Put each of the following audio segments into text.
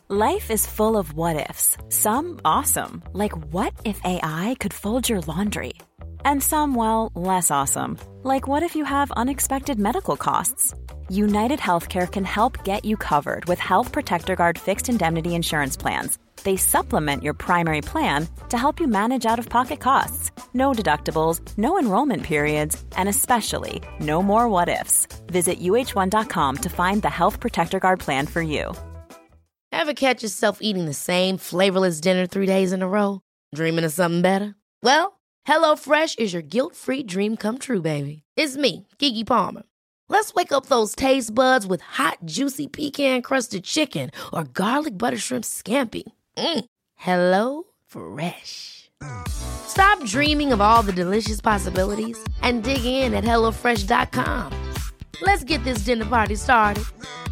Life is full of what-ifs. Some awesome, like what if AI could fold your laundry? And some, well, less awesome, like what if you have unexpected medical costs? United Healthcare can help get you covered with Health Protector Guard fixed indemnity insurance plans. They supplement your primary plan to help you manage out-of-pocket costs. No deductibles, no enrollment periods, and especially no more what-ifs. Visit UH1.com to find the Health Protector Guard plan for you. Ever catch yourself eating the same flavorless dinner 3 days in a row? Dreaming of something better? Well, HelloFresh is your guilt-free dream come true, baby. It's me, Keke Palmer. Let's wake up those taste buds with hot, juicy pecan-crusted chicken or garlic butter shrimp scampi. Hello Fresh. Stop dreaming of all the delicious possibilities and dig in at HelloFresh.com. Let's get this dinner party started.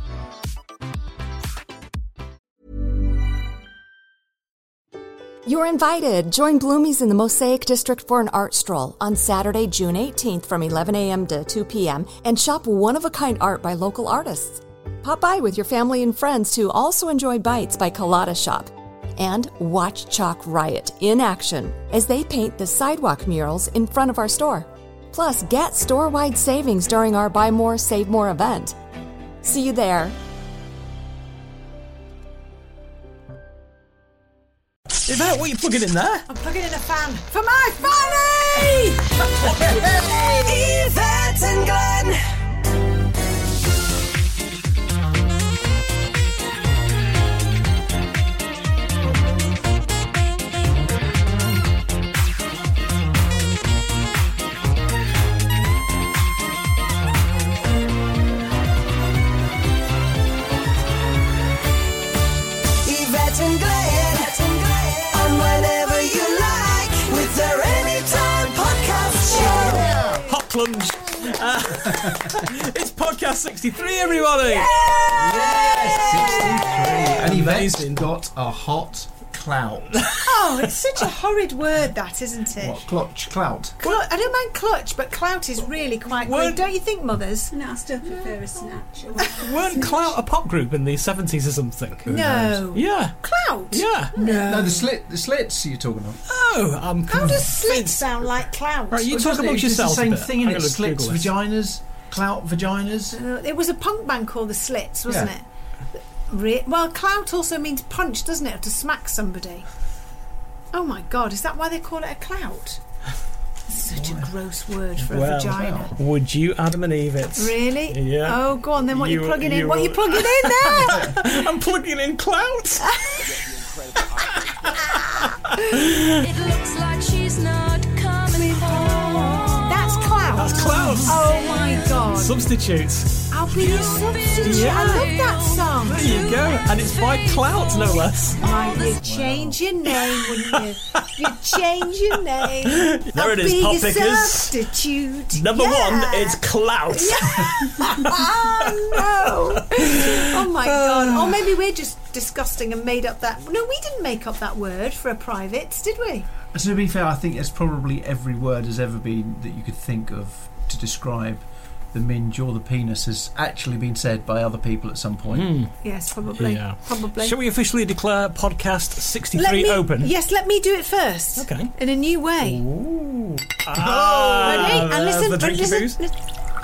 You're invited. Join Bloomies in the Mosaic District for an art stroll on Saturday, June 18th from 11 a.m. to 2 p.m. and shop one-of-a-kind art by local artists. Pop by with your family and friends to also enjoy Bites by Colada Shop. And watch Chalk Riot in action as they paint the sidewalk murals in front of our store. Plus, get store-wide savings during our Buy More, Save More event. See you there. Is that what you're plugging in there? I'm plugging in a fan for my Fanny! Yvette and Glenn! Yvette and Glenn! Hot plunge. It's podcast 63, everybody. Yes, 63. And Yvette's Amazing. got a hot clout. Oh, it's such a horrid word, that, isn't it? What, clutch, clout? Well, I don't mind clutch, but clout is really quite good, don't you think, mothers? No, I still prefer a snatch. Weren't Clout a pop group in the 70s or something? No. Yeah. Clout? Yeah. No, the slits you're talking about. Oh, I'm How does slit convinced. sound like clout? Right, you Well, talk doesn't amongst it? It's yourselves the same a bit. thing, I'm and it gonna slits Google this. vaginas, clout vaginas. It was a punk band called the Slits, wasn't Yeah. it? Well, clout also means punch, doesn't it? Or to smack somebody. Oh my God, is that why they call it a clout? Such a gross word for a vagina. Would you, Adam and Eve, it's... Really? Yeah. Oh, go on then. What are you plugging in? What are you plugging in there? I'm plugging in clout. It looks like she's not coming home. That's clout. That's clout. Oh my God. Substitutes. I'll be your substitute. Yeah. I love that song. There you go. And it's by Clout, no less. You'd change your name, wouldn't you? You'd change your name. There it is, I'll pop be your pickers. substitute. Number Yeah. one is Clout. Oh no! Oh my God! Or maybe we're just disgusting and made up that. No, we didn't make up that word for a privates, did we? So to be fair, I think it's probably every word has ever been that you could think of to describe the minge or the penis has actually been said by other people at some point. Yes, probably. Yeah. Probably. Shall we officially declare podcast 63 open? Yes, let me do it first. Okay. In a new way. Ooh. Ready? And there's listen. the drinky listen, booze. listen.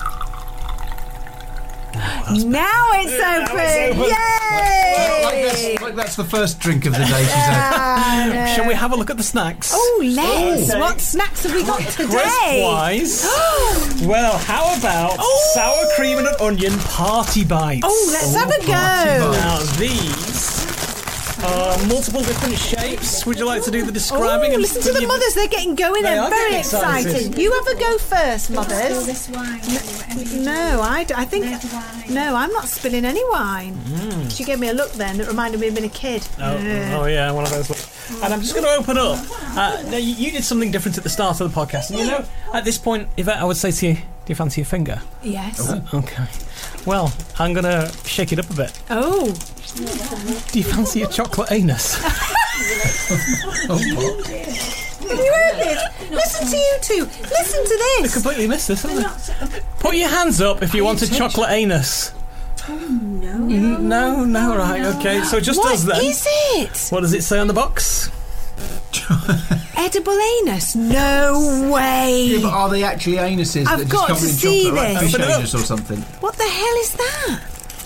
Now it's open! Yay! Like that's the first drink of the day she's had. Shall we have a look at the snacks? Oh, let's! What snacks have we got today? Crisp-wise, well, how about sour cream and an onion party bites? Oh, let's have a go! Now, these are multiple different shapes. Would you like to do the describing? Oh, listen to the mothers, they're getting going, They they're are very getting excited. excited. You have a go first, mothers. This wine. No, I think... No, I'm not spilling any wine. She gave me a look then that reminded me of being a kid. Oh yeah, one of those looks. And I'm just going to open up. Now, you did something different at the start of the podcast. And you know, at this point, Yvette, I would say to you, do you fancy a finger? Yes. Okay. Well, I'm going to shake it up a bit. Oh. Do you fancy a chocolate anus? Have you heard this? Listen to you two. Listen to I this. completely missed this, haven't I? Put your hands up if you want a chocolate anus. No. No, right, okay. So it just does then. What is it? What does it say on the box? Edible anus? No way. Yeah, but are they actually anuses I've that got just to come in see chocolate, like this. fish Open it up. anus or something? What the hell is that?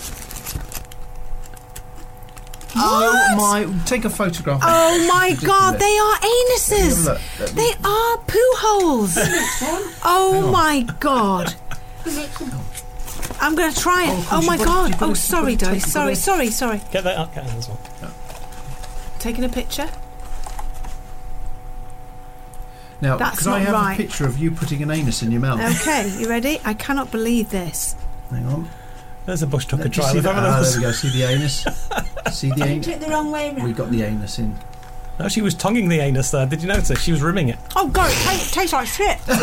Oh my! Take a photograph. Oh my Ridiculous. God, they are anuses. Look, let me- They are poo holes. Oh my God. I'm going to try it. Oh, of Oh course, my you've got God. to- you've got Oh, to- sorry, you've got to Dolly. take- Sorry. Get that up, get this one. Taking a picture. Now, That's could I not have right. a picture of you putting an anus in your mouth? Okay, you ready? I cannot believe this. Hang on. There's a bush tucker Let me trial. see If that. ever there There was- we go. See the anus? See the You anus? took it the wrong way round. We got the anus in. No, she was tonguing the anus there. Did you notice? She was rimming it. Oh God, it tastes like shit. Oh,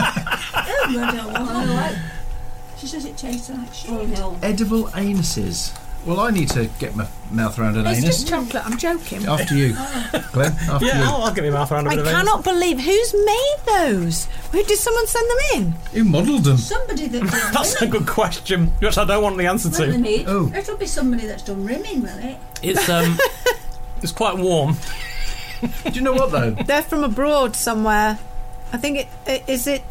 I don't want to. She says it tastes like shit. Oh, no. Edible anuses. Well, I need to get my mouth around an It's anus. just chocolate. I'm joking. After you, Glenn. After Yeah, you. I'll get my mouth around a I bit of cannot believe who's made those. Who did someone send them in? Who modelled them? Somebody that done That's a rimming. good question, which I don't want the answer Well, they to. need. Oh. It'll be somebody that's done rimming, will it? It's quite warm. Do you know what though? They're from abroad somewhere. I think is it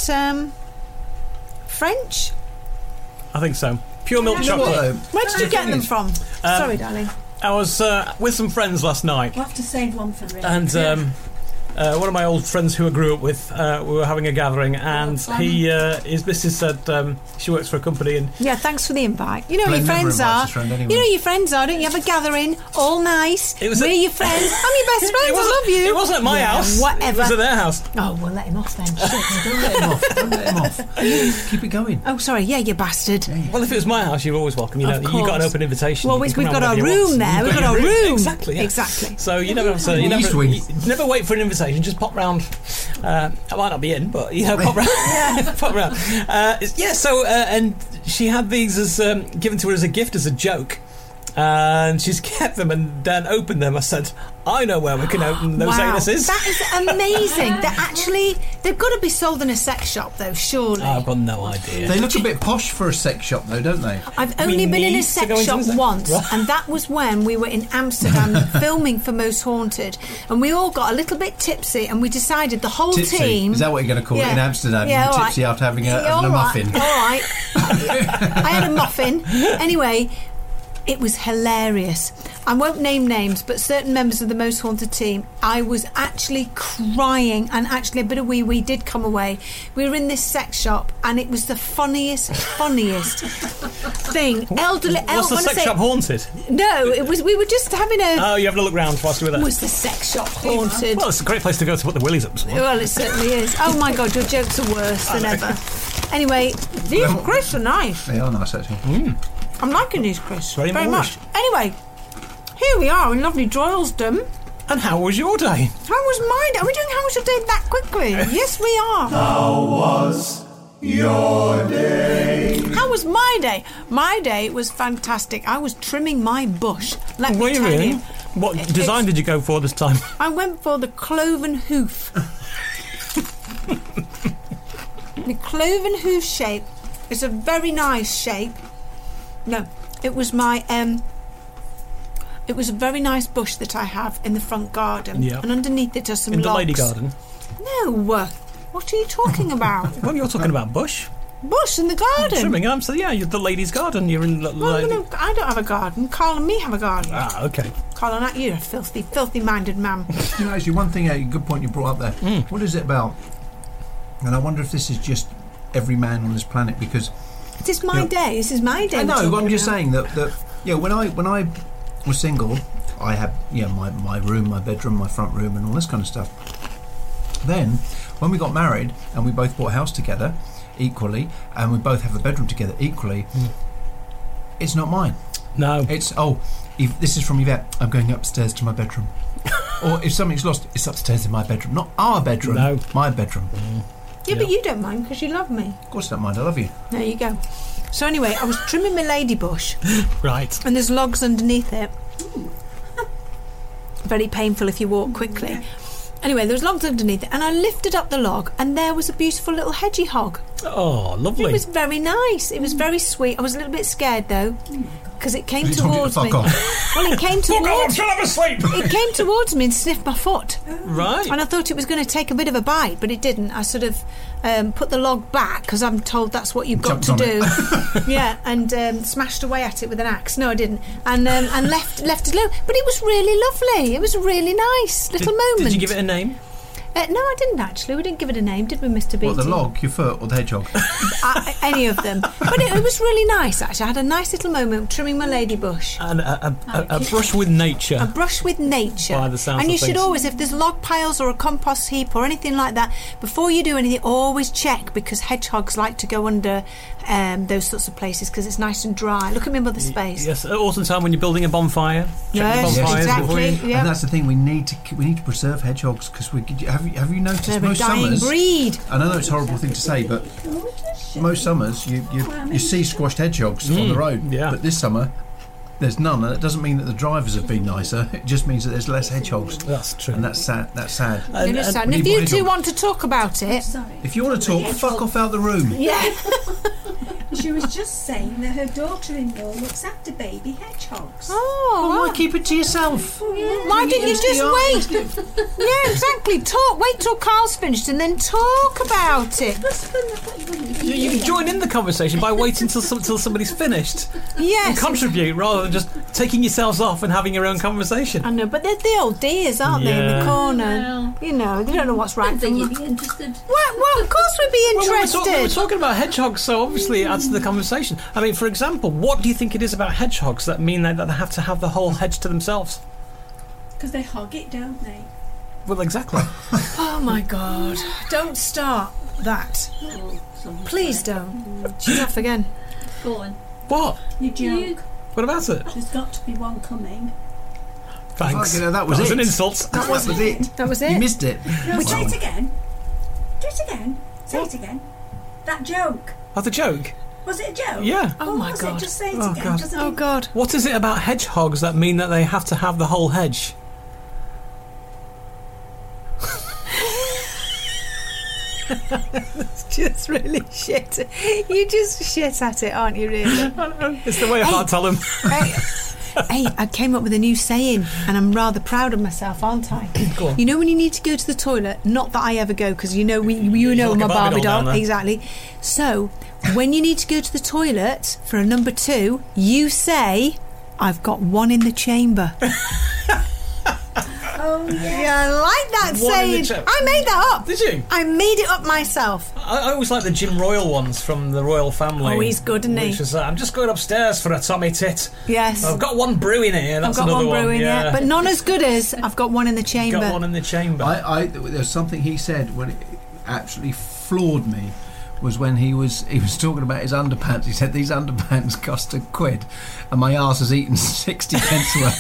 French? I think so. Pure milk You know what chocolate. though? Where did you get them from? Sorry, Um, darling. I was with some friends last night, We'll have to save one for Rick. and one of my old friends who I grew up with, we were having a gathering, and his missus said she works for a company, and Yeah, thanks for the invite. You know who Glenn your never friends invites are. his friend anyway. You know who your friends are, don't you? Have a gathering, all nice. It was We're a- your friends. I'm your best friends. I love you. It wasn't at my Yeah, house. whatever. It was at their house. Oh, we'll let him off then. Shit. Don't let him off. Don't let him off. Keep it going. Oh, sorry. Yeah, you bastard. Well, if it was my house, you're always welcome. You know, Of you got an course. open invitation. Well, You we've can come got round our whenever you want. room there. You've We've got your our room. Exactly. Yeah. Exactly. So you never have to. You East wing. never wait for an invitation. Just pop round. I might not be in, but you know, pop round. Pop round. So and she had these as given to her as a gift, as a joke. And she's kept them and then opened them. I said, I know where we can open those Wow, anuses. that is amazing. They've got to be sold in a sex shop, though, surely. I've got no idea. They look a bit posh for a sex shop though, don't they? I've only been in a need to sex go into shop the sex- once, Right. and that was when we were in Amsterdam filming for Most Haunted, and we all got a little bit tipsy, and we decided the whole Tipsy. team. Is that what you're going to call it Yeah. in Amsterdam? Yeah, You were all tipsy right. after having Yeah, a all right, muffin. All right. I had a muffin. Anyway, it was hilarious. I won't name names, but certain members of the Most Haunted team, I was actually crying, and actually a bit of wee did come away. We were in this sex shop, and it was the funniest thing. Elderly. Was the when I sex say- shop haunted? No, it was. We were just having a. Oh, you having a look round whilst you were there? Was the sex shop haunted? Well, it's a great place to go to put the willies up. Well, it certainly is. Oh my God, your jokes are worse than ever. Anyway, these crisps are nice. They are nice actually. I'm liking these crisps Very very Moorish. much. Anyway, here we are in lovely Droylsden. And how was your day? How was my day? Are we doing how was your day that quickly? Yes, we are. How was your day? How was my day? My day was fantastic. I was trimming my bush. Let Were me you tell really? you. What design did you go for this time? I went for the cloven hoof. The cloven hoof shape is a very nice shape. No, it was my it was a very nice bush that I have in the front garden, Yeah. and underneath it are some In the logs. lady garden? No, what are you talking about? Well, you're talking about bush. Bush in the garden. Trimming. I'm saying, yeah, you're the ladies' garden. You're in the Well, lady... no, I don't have a garden. Carl and me have a garden. Ah, okay. Carl and you're a filthy-minded man. You know, actually, one thing, a good point you brought up there. What is it about? And I wonder if this is just every man on this planet, because This is my day. This is my day. I we're know. talking But I'm just about. saying that when I was single, I had my room, my bedroom, my front room, and all this kind of stuff. Then, when we got married and we both bought a house together equally, and we both have a bedroom together equally, it's not mine. No. It's if this is from Yvette, I'm going upstairs to my bedroom. Or if something's lost, it's upstairs in my bedroom, not our bedroom. No. My bedroom. Yeah, but you don't mind because you love me. Of course, I don't mind. I love you. There you go. So anyway, I was trimming my lady bush, Right. and there's logs underneath it. Very painful if you walk quickly. Anyway, there was logs underneath it, and I lifted up the log, and there was a beautiful little hedgehog. Oh, lovely. It was very nice. It was very sweet. I was a little bit scared though. because it came You told you to towards me. fuck off. Well, it came Fuck off, I'm towards. still half asleep. It came towards me and sniffed my foot. Right. And I thought it was going to take a bit of a bite, but it didn't. I sort of put the log back because I'm told that's what you've got Jumped to on do. Yeah, and smashed away at it with an axe. No, I didn't. And left it alone. But it was really lovely. It was a really nice little moment. Did you give it a name? No, I didn't actually. We didn't give it a name, did we, Mr. Beatty? What, the log, your foot, or the hedgehog? Any of them. But it was really nice, actually. I had a nice little moment trimming my lady bush. And a brush with nature. A brush with nature. By the sounds and of you should things. always, if there's log piles or a compost heap or anything like that, before you do anything, always check, because hedgehogs like to go under those sorts of places because it's nice and dry. Look at my mother's space. Yes, at autumn time when you're building a bonfire. Check Yes, the bonfires before you... exactly. Yeah. And that's the thing, we need to preserve hedgehogs, because have you noticed They're a most dying summers? breed. I know it's a horrible thing to say, but most summers you see squashed hedgehogs on the road. yeah. But this summer there's none, and it doesn't mean that the drivers have been nicer. It just means that there's less hedgehogs. That's true. And that's sad. And if you two want to talk about it, If you want to talk, fuck off out the room. yeah. She was just saying that her daughter-in-law looks after baby hedgehogs. Oh, Why keep it to yourself? why didn't you just wait? Yeah, exactly. Wait till Carl's finished and then talk about it. You can join in the conversation by waiting till somebody's finished and Yes. contribute rather than just taking yourselves off and having your own conversation. I know, but they're the old dears, aren't they, in Yeah. the corner? You know, they don't know what's right I from think wrong. you'd be interested. Well, of course we'd be Well, interested. we were talking about hedgehogs, so obviously it adds to the conversation. I mean, for example, what do you think it is about hedgehogs that mean that they have to have the whole hedge to themselves? Because they hog it, don't they? Well, exactly. Oh my God! Don't start that. Please don't. She's off again. Go on. What? You joke. What about it? There's got to be one coming. Thanks. Fucking hell, that was it. an insult. That was it. That was You it. missed it. No, say it again. Do it again. Say it again. That joke. Oh, the joke? Was it a joke? Yeah. Oh What my was God. it? Just say it Oh, again. God. 'cause I Oh didn't- God. What is it about hedgehogs that mean that they have to have the whole hedge? It's just really shit. You just shit at it, aren't you? Really. It's the way I can't tell them. Hey, I came up with a new saying, and I'm rather proud of myself, aren't I? Go on. You know when you need to go to the toilet, not that I ever go, because you know You're know like my a Barbie Barbie doll down doll, there. exactly. So when you need to go to the toilet for a number 2, you say, "I've got one in the chamber." Oh, yeah. Yeah, I like that One in the saying. chamber. I made that up. Did you? I made it up myself. I always like the Jim Royal ones from the Royal Family. Oh, he's good, isn't he? Which is, I'm just going upstairs for a Tommy tit. Yes. I've got one brewing here. I've That's got another one brewing, yeah. yeah, but not as good as I've got one in the chamber. Got one in the chamber. There's something he said when it absolutely floored me. Was when he was talking about his underpants. He said these underpants cost £1, and my arse has eaten 60 pence worth.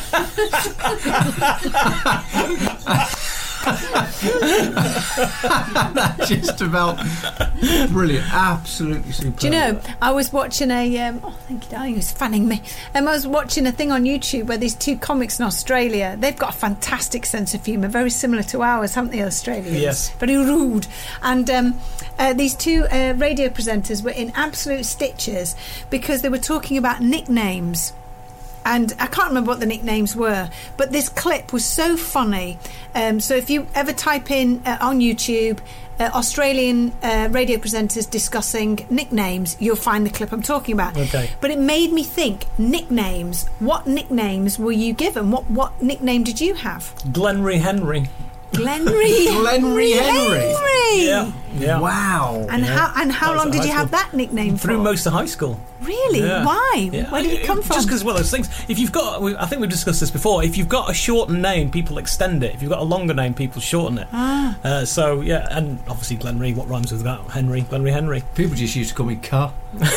That's just about brilliant, absolutely superb. Do you know, I was watching thank you, darling, he was fanning me. I was watching a thing on YouTube where these 2 comics in Australia, they've got a fantastic sense of humour, very similar to ours, haven't they, Australians? Yes. Very rude. And these 2 radio presenters were in absolute stitches because they were talking about nicknames. And I can't remember what the nicknames were, but this clip was so funny. So if you ever type in on YouTube Australian radio presenters discussing nicknames, you'll find the clip I'm talking about. Okay. But it made me think, nicknames. What nicknames were you given? What nickname did you have? Glenry Henry. Glenry. Glenry Henry. Yeah. Yeah. Wow. And how That was long at did high you have school. that nickname Through for? most of high school. Really? Yeah. Why? Yeah. Where did it come from? Just because, well, those things. If you've got, I think we've discussed this before. If you've got a shortened name, people extend it. If you've got a longer name, people shorten it. So yeah, and obviously Glenry. What rhymes with that? Henry. Glenry Henry. People just used to call me Car.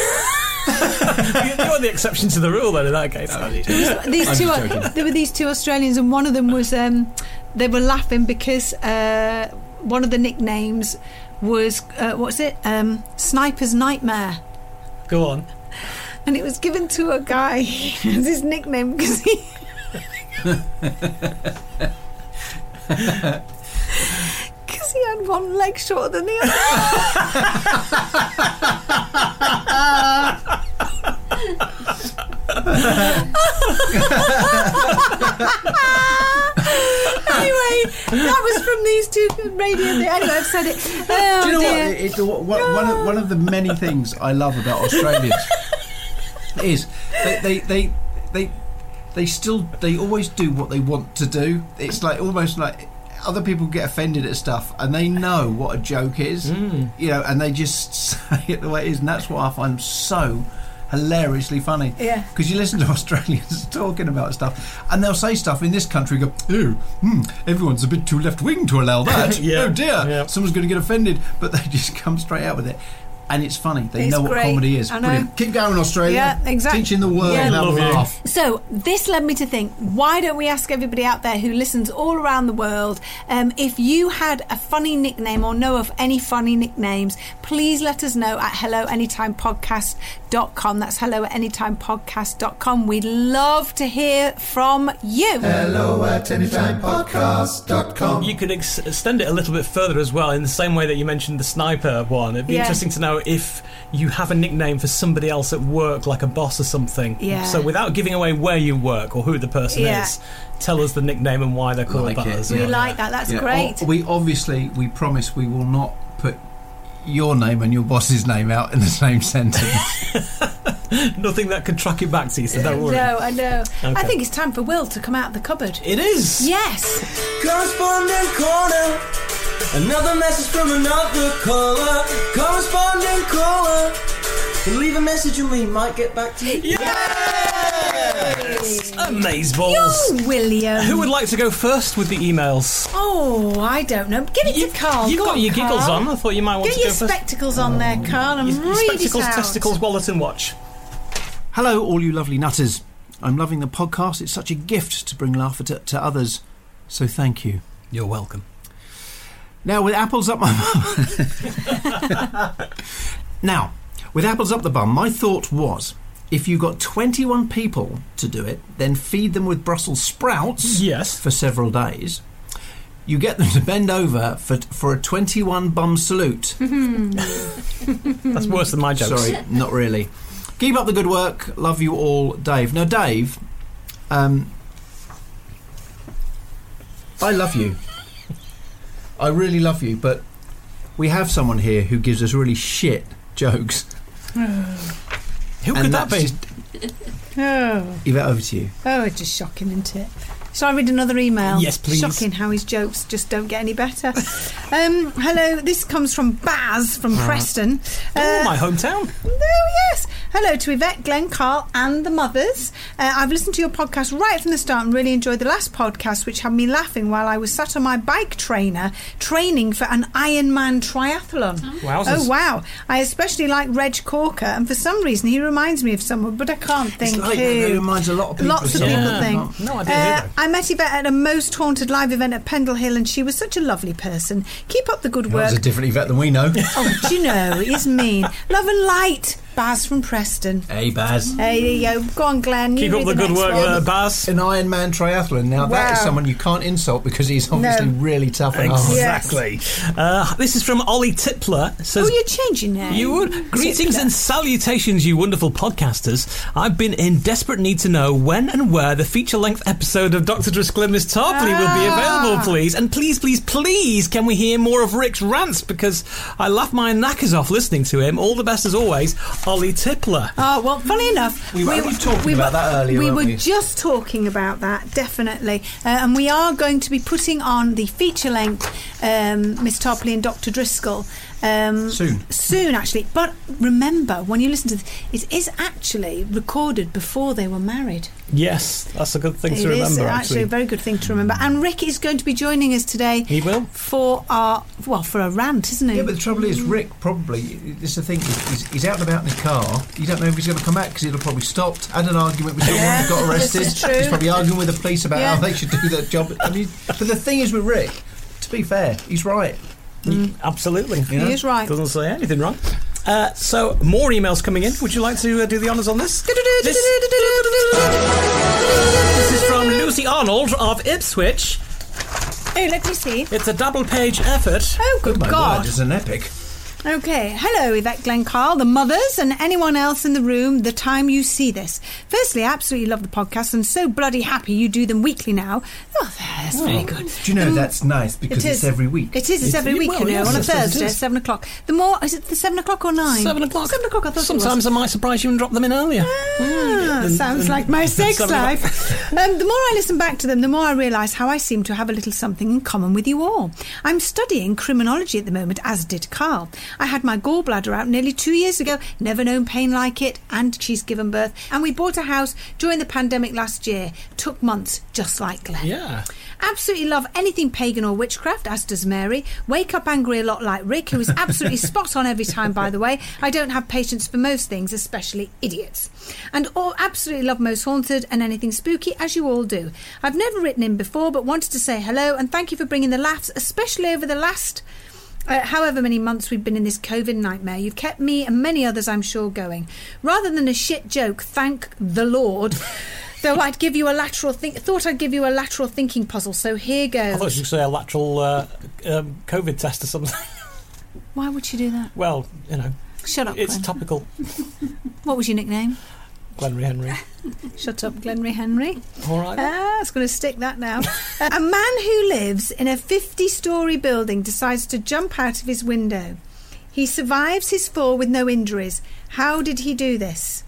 You're the exception to the rule, then, in that case. These I'm two, just joking. there were these 2 Australians, and one of them was they were laughing because one of the nicknames was what's it? Sniper's Nightmare, Go on. and it was given to a guy as his nickname because he. Because he had one leg shorter than the other. Anyway, that was from these two radio. Anyway, I've said it. Oh, Do you know dear. one of the many things I love about Australians is they always do what they want to do. It's like almost like other people get offended at stuff and they know what a joke is, you know, and they just say it the way it is, and that's what I find so hilariously funny. Yeah. Because you listen to Australians talking about stuff and they'll say stuff in this country and go, everyone's a bit too left-wing to allow that. Yeah. Oh dear, Yeah. someone's going to get offended, but they just come straight out with it. And it's funny. They It's know what great. comedy is. I know. Brilliant. Keep going, Australia. Yeah, exactly. Teaching the world Yeah. how to Love you. laugh. So this led me to think, why don't we ask everybody out there who listens all around the world, if you had a funny nickname or know of any funny nicknames, please let us know at helloanytimepodcast.com. That's helloanytimepodcast.com. We'd love to hear from you. hello@anytimepodcast.com. You could extend it a little bit further as well, in the same way that you mentioned the sniper one. It'd be Yeah. interesting to know if you have a nickname for somebody else at work, like a boss or something. Yeah. So without giving away where you work or who the person Yeah. is, tell us the nickname and why they're called Like that it. as We well. like that. That's Yeah, great. we promise we will not put your name and your boss's name out in the same sentence. Nothing that could track it back to you, so don't worry. No, I know. I Okay. think it's time for Will to come out of the cupboard. It is! Yes. Correspondent corner. Another message from another caller. Correspondent caller. Leave a message and we might get back to you. Yes! Amazeballs! Oh, William. Who would like to go first with the emails? Oh, I don't know. Give it to Carl. You've Go got on, your giggles Carl. on. I thought you might want Get to your go first. spectacles on there, Carl, and Your read spectacles, it out. testicles, wallet and watch. Hello, all you lovely nutters. I'm loving the podcast. It's such a gift to bring laughter to others. So thank you. You're welcome. Now, with apples up my bum, my thought was, if you got 21 people to do it, then feed them with Brussels sprouts Yes. for several days. You get them to bend over for a 21 bum salute. That's worse than my jokes. Sorry, not really. Keep up the good work. Love you all, Dave. Now, Dave, I love you. I really love you, but we have someone here who gives us really shit jokes. Who could And that that's be? Oh. Yvette, over to you. Oh, it's just shocking, isn't it? Shall I read another email? Yes, please. Shocking how his jokes just don't get any better. Hello, this comes from Baz from Preston. Oh, my hometown. Oh, yes. Hello to Yvette, Glenn, Carl and the mothers. I've listened to your podcast right from the start and really enjoyed the last podcast, which had me laughing while I was sat on my bike trainer training for an Ironman triathlon. Wowzers. Oh, wow. I especially like Reg Corker, and for some reason he reminds me of someone, but I can't think It's like who. it reminds a lot of people. Lots of of people someone. think. No idea who though. I met Yvette at a Most Haunted live event at Pendle Hill, and she was such a lovely person. Keep up the good That work. was a different Yvette than we know. Oh, do you know, he's mean. Love and light, Baz from Preston. Hey, Baz. Hey, there you go. Go on, Glenn. Keep you up read the good next work one. there, Baz. An Ironman triathlon. Now, that is Wow. someone you can't insult because he's obviously No. really tough and hard. Exactly. This is from Ollie Tipler. Says, Oh, you're changing now. You would. Greetings and salutations, you wonderful podcasters. I've been in desperate need to know when and where the feature-length episode of Dr. Driscoll and Miss Tarpley will be available, please. And please, please, please, can we hear more of Rick's rants? Because I laugh my knackers off listening to him. All the best as always, Ollie Tipler. Oh, well, funny enough... We were only talking about that earlier, We weren't were we? just talking about that, definitely. And we are going to be putting on the feature-length Miss Tarpley and Dr. Driscoll. Soon, actually. But remember, when you listen to this, it is actually recorded before they were married. Yes, that's a good thing It to is remember, actually a very good thing to remember. And Rick is going to be joining us today. He will. For for a rant, isn't he? Yeah, but the trouble is, Rick probably, this is the thing, he's out and about in his car. You don't know if he's going to come back because he'll probably stopped, had an argument with someone Yeah, who got arrested. this is true. He's probably arguing with the police about Yeah. how they should do their job. I mean, but the thing is with Rick, to be fair, he's right. Absolutely. You know? He is right. Doesn't say anything wrong. So, more emails coming in. Would you like to do the honours on this? This is from Lucy Arnold of Ipswich. Oh, let me see. It's a double-page effort. Oh, good My God. word, it's an epic. Okay, hello Yvette, Glenn, Carl, the mothers and anyone else in the room the time you see this. Firstly, I absolutely love the podcast and so bloody happy you do them weekly now. Oh, that's very good. Do you know that's nice because it's every week. It is, it's every week, well, you know, yes, on a yes, yes, Thursday it at is. 7 o'clock. The more, is it the 7 o'clock or 9? 7 o'clock. 7 o'clock, I thought Sometimes I might surprise you and drop them in earlier. Sounds like my sex 7 life. The more I listen back to them, the more I realise how I seem to have a little something in common with you all. I'm studying criminology at the moment, as did Carl. I had my gallbladder out nearly 2 years ago, never known pain like it, and she's given birth. And we bought a house during the pandemic last year. Took months, just like Glenn. Yeah. Absolutely love anything pagan or witchcraft, as does Mary. Wake up angry a lot like Rick, who is absolutely spot on every time, by the way. I don't have patience for most things, especially idiots. And all absolutely love Most Haunted and anything spooky, as you all do. I've never written in before, but wanted to say hello and thank you for bringing the laughs, especially over the last... however many months we've been in this COVID nightmare. You've kept me and many others, I'm sure, going. Rather than a shit joke, thank the Lord... Though I'd give you a lateral thought I'd give you a lateral thinking puzzle, so here goes. I thought you could say a lateral COVID test or something. Why would she do that? Well, you know. Shut up, It's Glenn. topical. What was your nickname? Glenry Henry. Shut up, Glenry Henry. All right. It's going to stick that now. A man who lives in a 50-storey building decides to jump out of his window. He survives his fall with no injuries. How did he do this?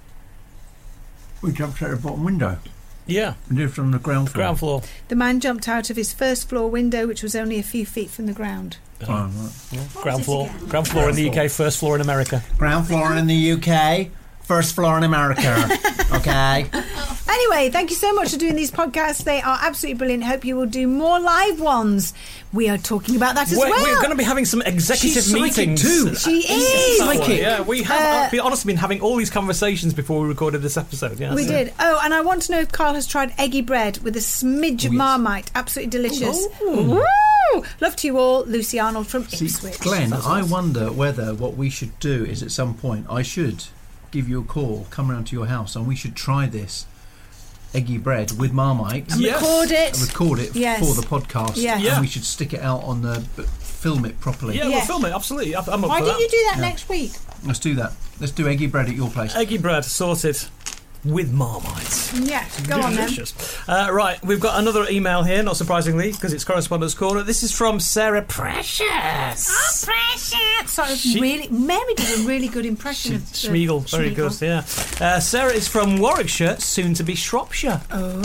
We jumped out the bottom window. Yeah. We lived on the ground floor. Ground floor. The man jumped out of his first floor window, which was only a few feet from the ground. Oh, right. Yeah. Ground floor in the UK, first floor in America. Ground floor in the UK, first floor in America. Okay. Anyway, thank you so much for doing these podcasts. They are absolutely brilliant. Hope you will do more live ones. We are talking about that as well. We're going to be having some executive She's psychic meetings. too. She is. Psychic. Yeah, we have honestly been having all these conversations before we recorded this episode. Yeah, We did. Oh, and I want to know if Carl has tried eggy bread with a smidge of Marmite. Absolutely delicious. Woo! Love to you all. Lucy Arnold from Ipswich. Glenn, I wonder whether what we should do is at some point I should give you a call, come round to your house, and we should try this eggy bread with Marmite. And record it. Yes. For the podcast. Yes. And we should stick it out on the... film it properly. Yeah, we'll film it, absolutely. I'm up Why for don't that. you do that next week? Let's do that. Let's do eggy bread at your place. Eggy bread, sorted. With Marmite. Yes, go on then. Delicious. Right, we've got another email here, not surprisingly, because it's Correspondence Corner. This is from Sarah Precious. Oh, Precious! Sorry, Mary did a really good impression of Schmiegel, very good, yeah. Sarah is from Warwickshire, soon to be Shropshire.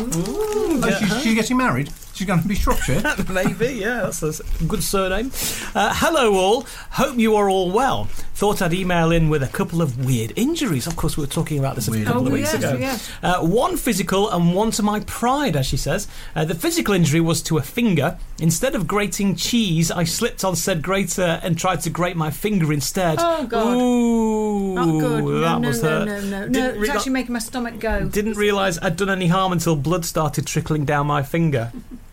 She's getting married? She's going to be Shropshire? Maybe, yeah, that's a good surname. Hello all, hope you are all well. Thought I'd email in with a couple of weird injuries. Of course, we were talking about this a couple of weeks ago. Yes. One physical and one to my pride, as she says. The physical injury was to a finger. Instead of grating cheese, I slipped on said grater and tried to grate my finger instead. Oh, God. Ooh, Oh, good. that No, was no, hurt. no. It's actually making my stomach go. Didn't realise I'd done any harm until blood started trickling down my finger.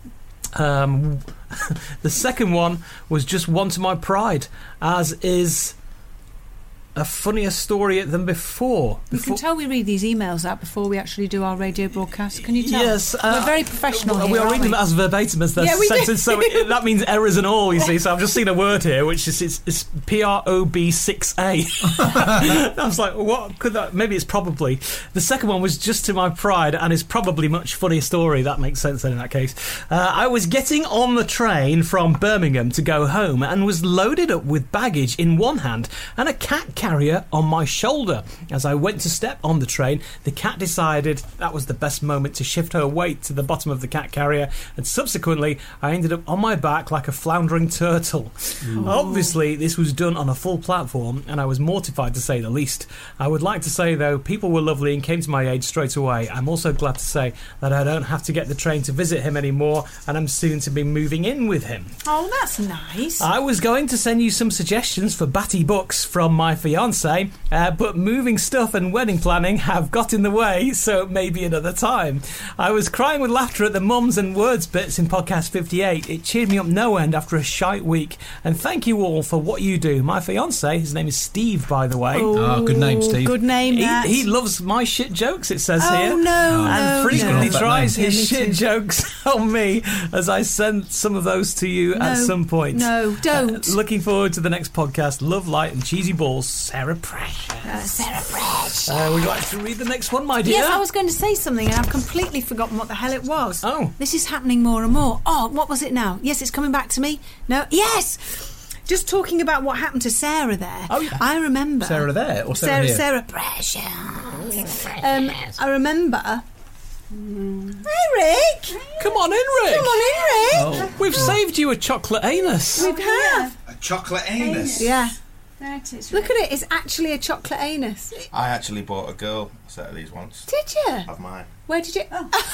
The second one was just one to my pride, as is a funnier story than before. You can tell we read these emails out before we actually do our radio broadcast. Can you tell? Yes. We're very professional here, We are aren't reading them as verbatim as they're Yeah, we do. sentenced, so that means errors and all, you see. So I've just seen a word here, which is it's PROB6A. I was like, what could that... Maybe it's probably... The second one was just to my pride and is probably much funnier story. That makes sense then in that case. I was getting on the train from Birmingham to go home and was loaded up with baggage in one hand and a cat carrier on my shoulder. As I went to step on the train, the cat decided that was the best moment to shift her weight to the bottom of the cat carrier, and subsequently I ended up on my back like a floundering turtle. Obviously this was done on a full platform and I was mortified to say the least. I would like to say though, people were lovely and came to my aid straight away. I'm also glad to say that I don't have to get the train to visit him anymore, and I'm soon to be moving in with him. Oh, that's nice. I was going to send you some suggestions for batty books from my fiancé fiance, but moving stuff and wedding planning have got in the way, so maybe another time. I was crying with laughter at the mums and words bits in podcast 58. It cheered me up no end after a shite week. And thank you all for what you do. My fiance, his name is Steve, by the way. Oh, good name, Steve. Good name, that. He loves my shit jokes, it says here. No, and frequently tries his Yeah, shit too. jokes on me, as I send some of those to you at some point. No, don't. Looking forward to the next podcast. Love, light and cheesy balls. Sarah Precious. Sarah Precious. Would you like to read the next one, my dear? Yes, I was going to say something and I've completely forgotten what the hell it was. Oh. This is happening more and more. Oh, what was it now? Yes, it's coming back to me. No? Yes! Just talking about what happened to Sarah there. Oh, yeah. I remember... Sarah there or Sarah here? Sarah Precious. I remember... Hey, Rick! Come on in, Rick. Come on in, Rick! We've saved you a chocolate anus. We have. A chocolate anus. Yeah. There it is. Look at it. It's actually a chocolate anus. I actually bought a girl a set of these once. Did you? Of mine. Where did you...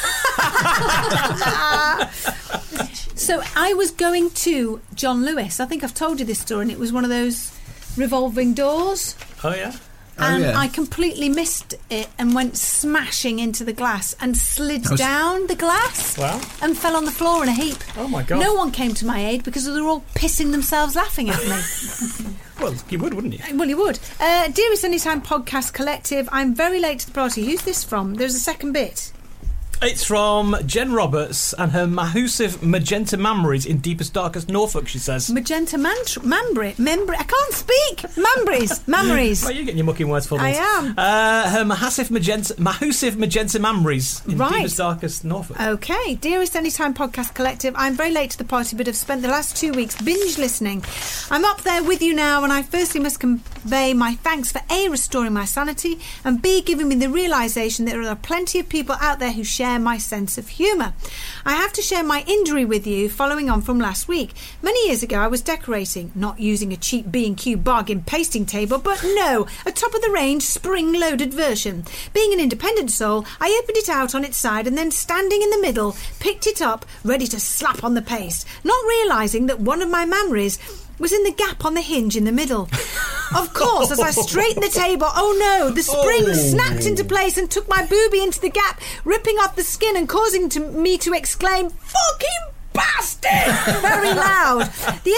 So I was going to John Lewis. I think I've told you this story, and it was one of those revolving doors. Oh, yeah? And yeah. I completely missed it and went smashing into the glass and slid That was- down the glass Wow. and fell on the floor in a heap. Oh, my God. No one came to my aid because they were all pissing themselves laughing at me. Well, you would, wouldn't you? Well, you would. Dearest Anytime Podcast Collective, I'm very late to the party. Who's this from? There's a second bit. It's from Jen Roberts and her Mahusive Magenta Mammaries in Deepest Darkest Norfolk, she says. Magenta Mambry. I can't speak. Mammaries. Well, you're getting your mucking words full. I am. Her Mahusive Magenta Mammaries in Right. Deepest Darkest Norfolk. Okay, dearest Anytime Podcast Collective, I'm very late to the party but have spent the last 2 weeks binge listening. I'm up there with you now, and I firstly must convey my thanks for A, restoring my sanity, and B, giving me the realisation that there are plenty of people out there who share my sense of humour. I have to share my injury with you following on from last week. Many years ago I was decorating, not using a cheap B&Q bargain pasting table, but no, a top-of-the-range spring-loaded version. Being an independent soul, I opened it out on its side and then, standing in the middle, picked it up, ready to slap on the paste, not realising that one of my mammaries was in the gap on the hinge in the middle. Of course, as I straightened the table, oh no, the spring snapped into place and took my boobie into the gap, ripping off the skin and causing me to exclaim, "Fucking bastard!" very loud. The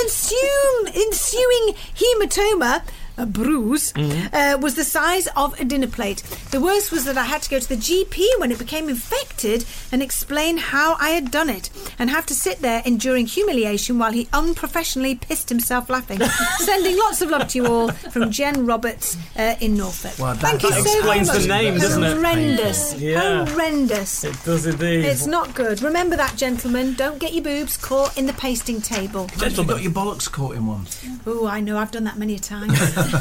ensuing hematoma, a bruise, was the size of a dinner plate. The worst was that I had to go to the GP when it became infected and explain how I had done it, and have to sit there enduring humiliation while he unprofessionally pissed himself laughing. Sending lots of love to you all from Jen Roberts in Norfolk. Well, Thank you that so explains much. the name, doesn't it? Horrendous. Yeah. Horrendous. It does indeed. It's not good. Remember that, gentlemen. Don't get your boobs caught in the pasting table. You got your bollocks caught in one. Oh, I know. I've done that many a time.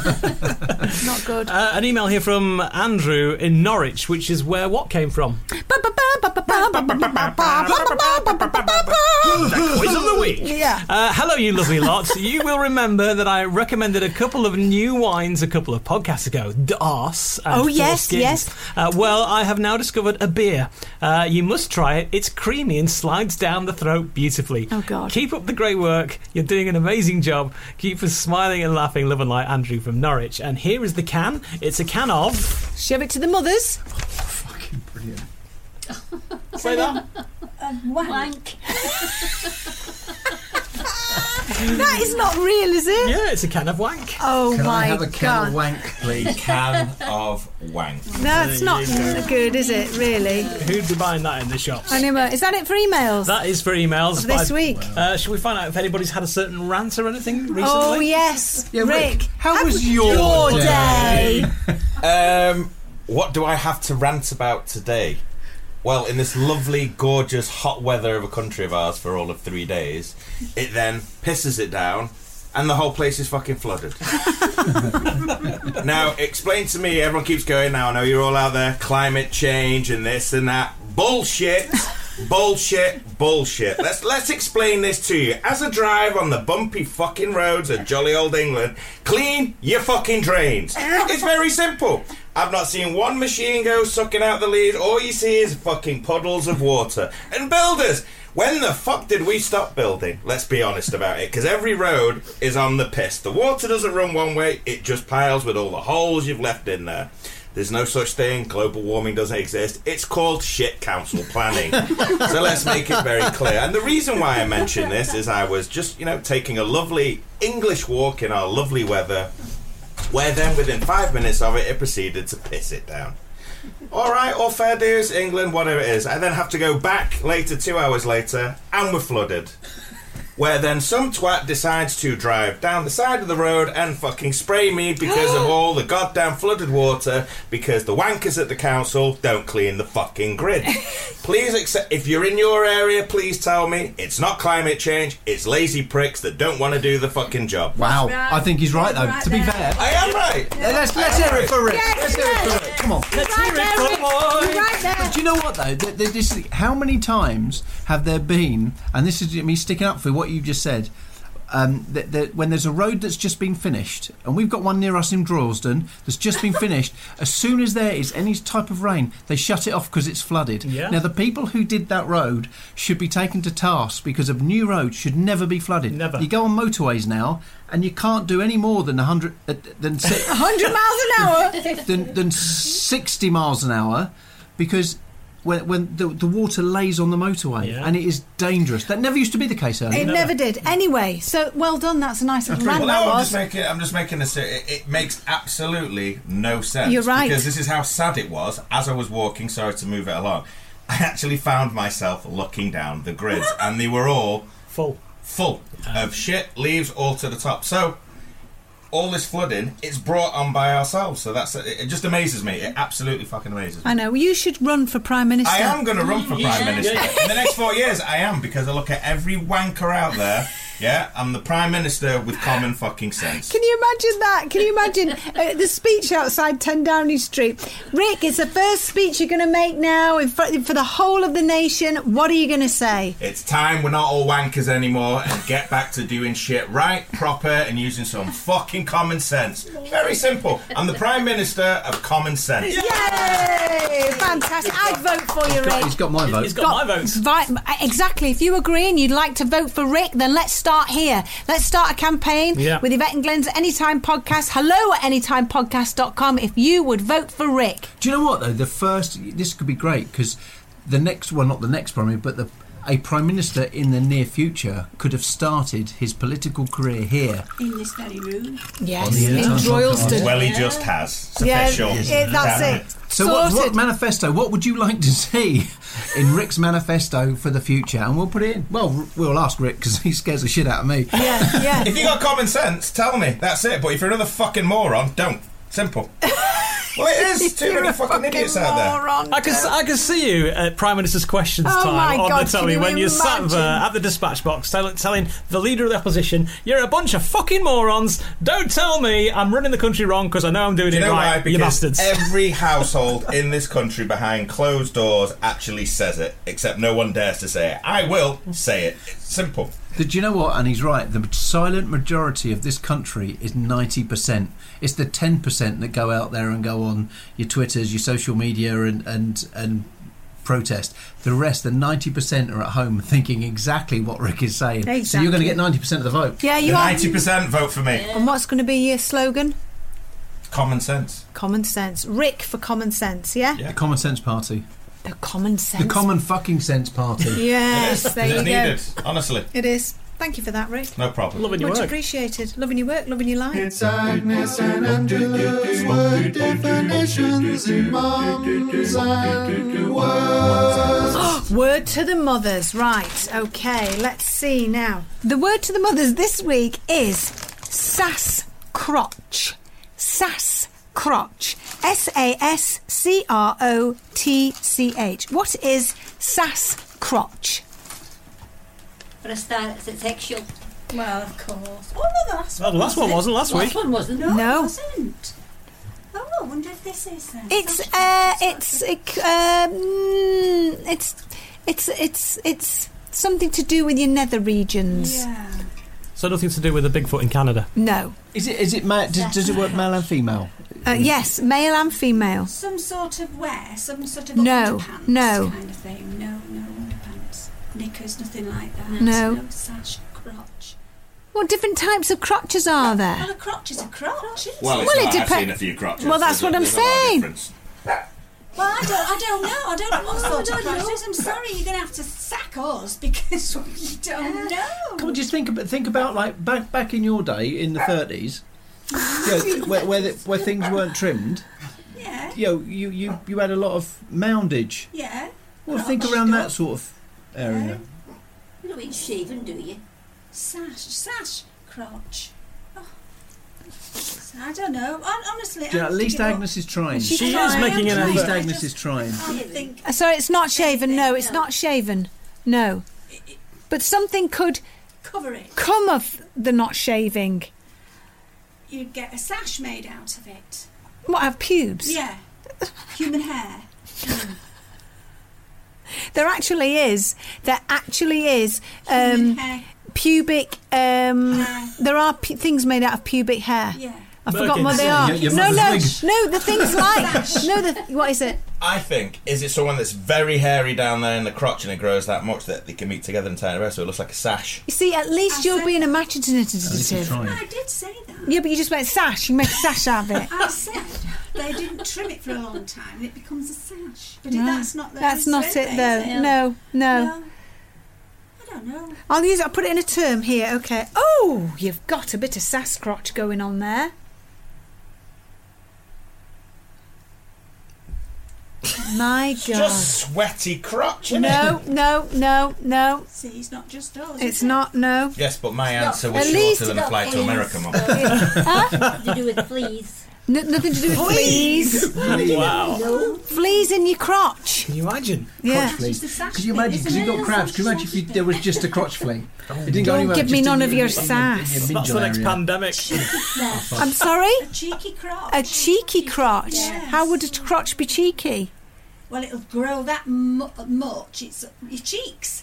Not good. An email here from Andrew in Norwich, which is where what came from? The quiz of the week. Yeah. Hello, you lovely lot. You will remember that I recommended a couple of new wines a couple of podcasts ago. D'Ars and Oh, Four yes, Skins. yes. Well, I have now discovered a beer. You must try it. It's creamy and slides down the throat beautifully. Oh, God. Keep up the great work. You're doing an amazing job. Keep us smiling and laughing. Love and light, Andrew from Norwich. And here is the can. It's a can of... Shove it to the mothers. Fucking brilliant. Say that. Wank. That is not real, is it? Yeah, it's a can of wank. Oh, Can my I have a can God. of wank, please? Can of wank. That's not good, is it, really? Who'd be buying that in the shops? Anyway, is that it for emails? That is for emails. Of this But, week? Should we find out if anybody's had a certain rant or anything recently? Oh, yes. Yeah, Rick, how was your your day? What do I have to rant about today? Well, in this lovely, gorgeous, hot weather of a country of ours for all of 3 days, it then pisses it down, and the whole place is fucking flooded. Now, explain to me, everyone keeps going, now I know you're all out there, climate change and this and that. Bullshit! Bullshit. Let's explain this to you. As I drive on the bumpy fucking roads of jolly old England, clean your fucking drains. It's very simple. I've not seen one machine go sucking out the leaves. All you see is fucking puddles of water. And builders, When the fuck did we stop building? Let's be honest about it, because every road is on the piss. The water doesn't run one way, it just piles with all the holes you've left in there. There's no such thing, global warming doesn't exist. It's called shit council planning. So let's make it very clear. And the reason why I mention this is I was just, taking a lovely English walk in our lovely weather, where then within 5 minutes of it, it proceeded to piss it down. Alright, all fair dues, England, whatever it is. I then have to go back later, 2 hours later, and we're flooded. Where then some twat decides to drive down the side of the road and fucking spray me because of all the goddamn flooded water, because the wankers at the council don't clean the fucking grid. Please accept, if you're in your area, please tell me it's not climate change, it's lazy pricks that don't want to do the fucking job. Wow, I think he's right though. To be fair, I am right. Let's hear it for Rick. Let's hear it for Rick. Come on. Let's hear it for Rick. Right there. But do you know what though? How many times have there been? And this is me sticking up for what you just said. When there's a road that's just been finished, and we've got one near us in Droylsden that's just been finished, as soon as there is any type of rain, they shut it off because it's flooded. Yeah. Now, the people who did that road should be taken to task, because a new road should never be flooded. Never. You go on motorways now, and you can't do any more than 100 miles an hour? than 60 miles an hour, because when the water lays on the motorway, and it is dangerous. That never used to be the case earlier. It never did. Anyway, so well done. That's a nice little rant. Well, I'm just making this. It makes absolutely no sense. You're right. Because this is how sad it was. As I was walking, sorry to move it along, I actually found myself looking down the grids, and they were all full of shit, leaves all to the top. So all this flooding, it's brought on by ourselves. So it just amazes me. It absolutely fucking amazes me. I know. You should run for Prime Minister. I am going to run for Prime Minister. In the next 4 years, I am, because I look at every wanker out there. Yeah, I'm the Prime Minister with common fucking sense. Can you imagine that? Can you imagine the speech outside 10 Downing Street? Rick, it's the first speech you're going to make now for the whole of the nation. What are you going to say? It's time we're not all wankers anymore and get back to doing shit right, proper, and using some fucking common sense. Very simple. I'm the Prime Minister of common sense. Yay! Fantastic. I'd vote for you, Rick. He's got my vote. He's got my vote. Exactly. If you agree and you'd like to vote for Rick, then let's start here. Let's start a campaign with Yvette and Glenn's Anytime Podcast. Hello at anytimepodcast.com if you would vote for Rick. Do you know what, though? This could be great, because the next, well, not the next Prime Minister, but a Prime Minister in the near future could have started his political career here. In this very room. Yes, in Droylsden. Well, he just has. It's official. That's it. So what manifesto, what would you like to see in Rick's manifesto for the future? And we'll put it in. Well, we'll ask Rick, because he scares the shit out of me. Yeah. If you got common sense, tell me. That's it. But if you're another fucking moron, don't. Simple. Well, it is. Too many fucking idiots out there. I can see you at Prime Minister's Questions time on the telly when you're sat there at the dispatch box telling the leader of the opposition, you're a bunch of fucking morons. Don't tell me I'm running the country wrong because I know I'm doing it right. Why? Because you bastards. Every household in this country behind closed doors actually says it, except no one dares to say it. I will say it. It's simple. Do you know what? And he's right. The silent majority of this country is 90%. It's the 10% that go out there and go on your Twitters, your social media, and protest. The rest, the 90%, are at home thinking exactly what Rick is saying. Exactly. So you're going to get 90% of the vote. Yeah, you the are. 90% vote for me. And what's going to be your slogan? Common sense. Common sense. Rick for common sense. Yeah. The Common Sense Party. The Common Sense. The Common fucking Sense Party. Yes, there you go. Needed, honestly. It is. Thank you for that, Rick. No problem. Loving your Much work. appreciated. Loving your work, loving your life. It's Agnes and Angela's word definitions in mums and words. Word to the mothers. Right, okay, let's see now. The word to the mothers this week is sass crotch. Sass crotch. SASCROTCH. What is sass crotch? For a start, it's sexual. Well, of course. Oh, no, The last one wasn't last week. Last one wasn't. No. It wasn't. Oh, I wonder if this is then. It's something to do with your nether regions. Yeah. So nothing to do with the Bigfoot in Canada. No. Is it does it work male and female? Yes, male and female. Some sort of wear, some sort of No, underpants no. kind of thing. No underpants. knickers, nothing like that. No. No sash, crotch. What different types of crotches are there? Well, a crotch is a crotch. Isn't Well, it? it's Well, not. it I've depe- seen a few crotches. Well, that's what I'm There's a lot of saying. difference. Well, I don't know. I don't know what sort Oh, of crotch it is. I'm sorry, you're going to have to sack us because we don't know. Come on, just think about like back in your day in the 30s, where things weren't trimmed. Yeah. You had a lot of moundage. Yeah. Well, think around that sort of area. You don't eat shaven, do you? Sash, crotch. Oh. I don't know. Honestly, Do you know, at least Agnes is trying. She is making an At least effort. Agnes is trying. So it's not shaven. No, it's not shaven. No. But something could Cover it. come of the not shaving. You'd get a sash made out of it. What, have pubes? Yeah. Human hair. There actually is. Human hair. Pubic. There are things made out of pubic hair. Yeah. I've forgotten what they are. Your No, mother's no, wigs. no. The things like what is it? I think, is it someone that's very hairy down there in the crotch and it grows that much that they can meet together and tie it around so it looks like a sash? You see, at least you're being imaginative. At least you're trying. I did say that. Yeah, but you just went sash. You make a sash out of it. I said they didn't trim it for a long time and it becomes a sash. But No, that's not the That's not answer, it, is though. No. No. I don't know. I'll put it in a term here. Okay. Oh, you've got a bit of Sasquatch going on there. My God. Just sweaty crotch, isn't No. See, it's not just us. It's is it? not. No. it? Yes, but my answer was At least shorter than a flight to America, Mum. To do with fleas. Nothing to do with fleas. Wow. No. Fleas in your crotch. Can you imagine? Yeah. Crotch flea. It's the sash Could you bit, imagine? Because isn't you've got it? crabs. Could you imagine if there was just a crotch flea? It didn't go Don't anywhere, give just me in none your- of your in sass. your That's the next area. pandemic. I'm sorry? A cheeky crotch. A cheeky crotch. Yes. How would a crotch be cheeky? Well, it'll grow that much. It's your cheeks.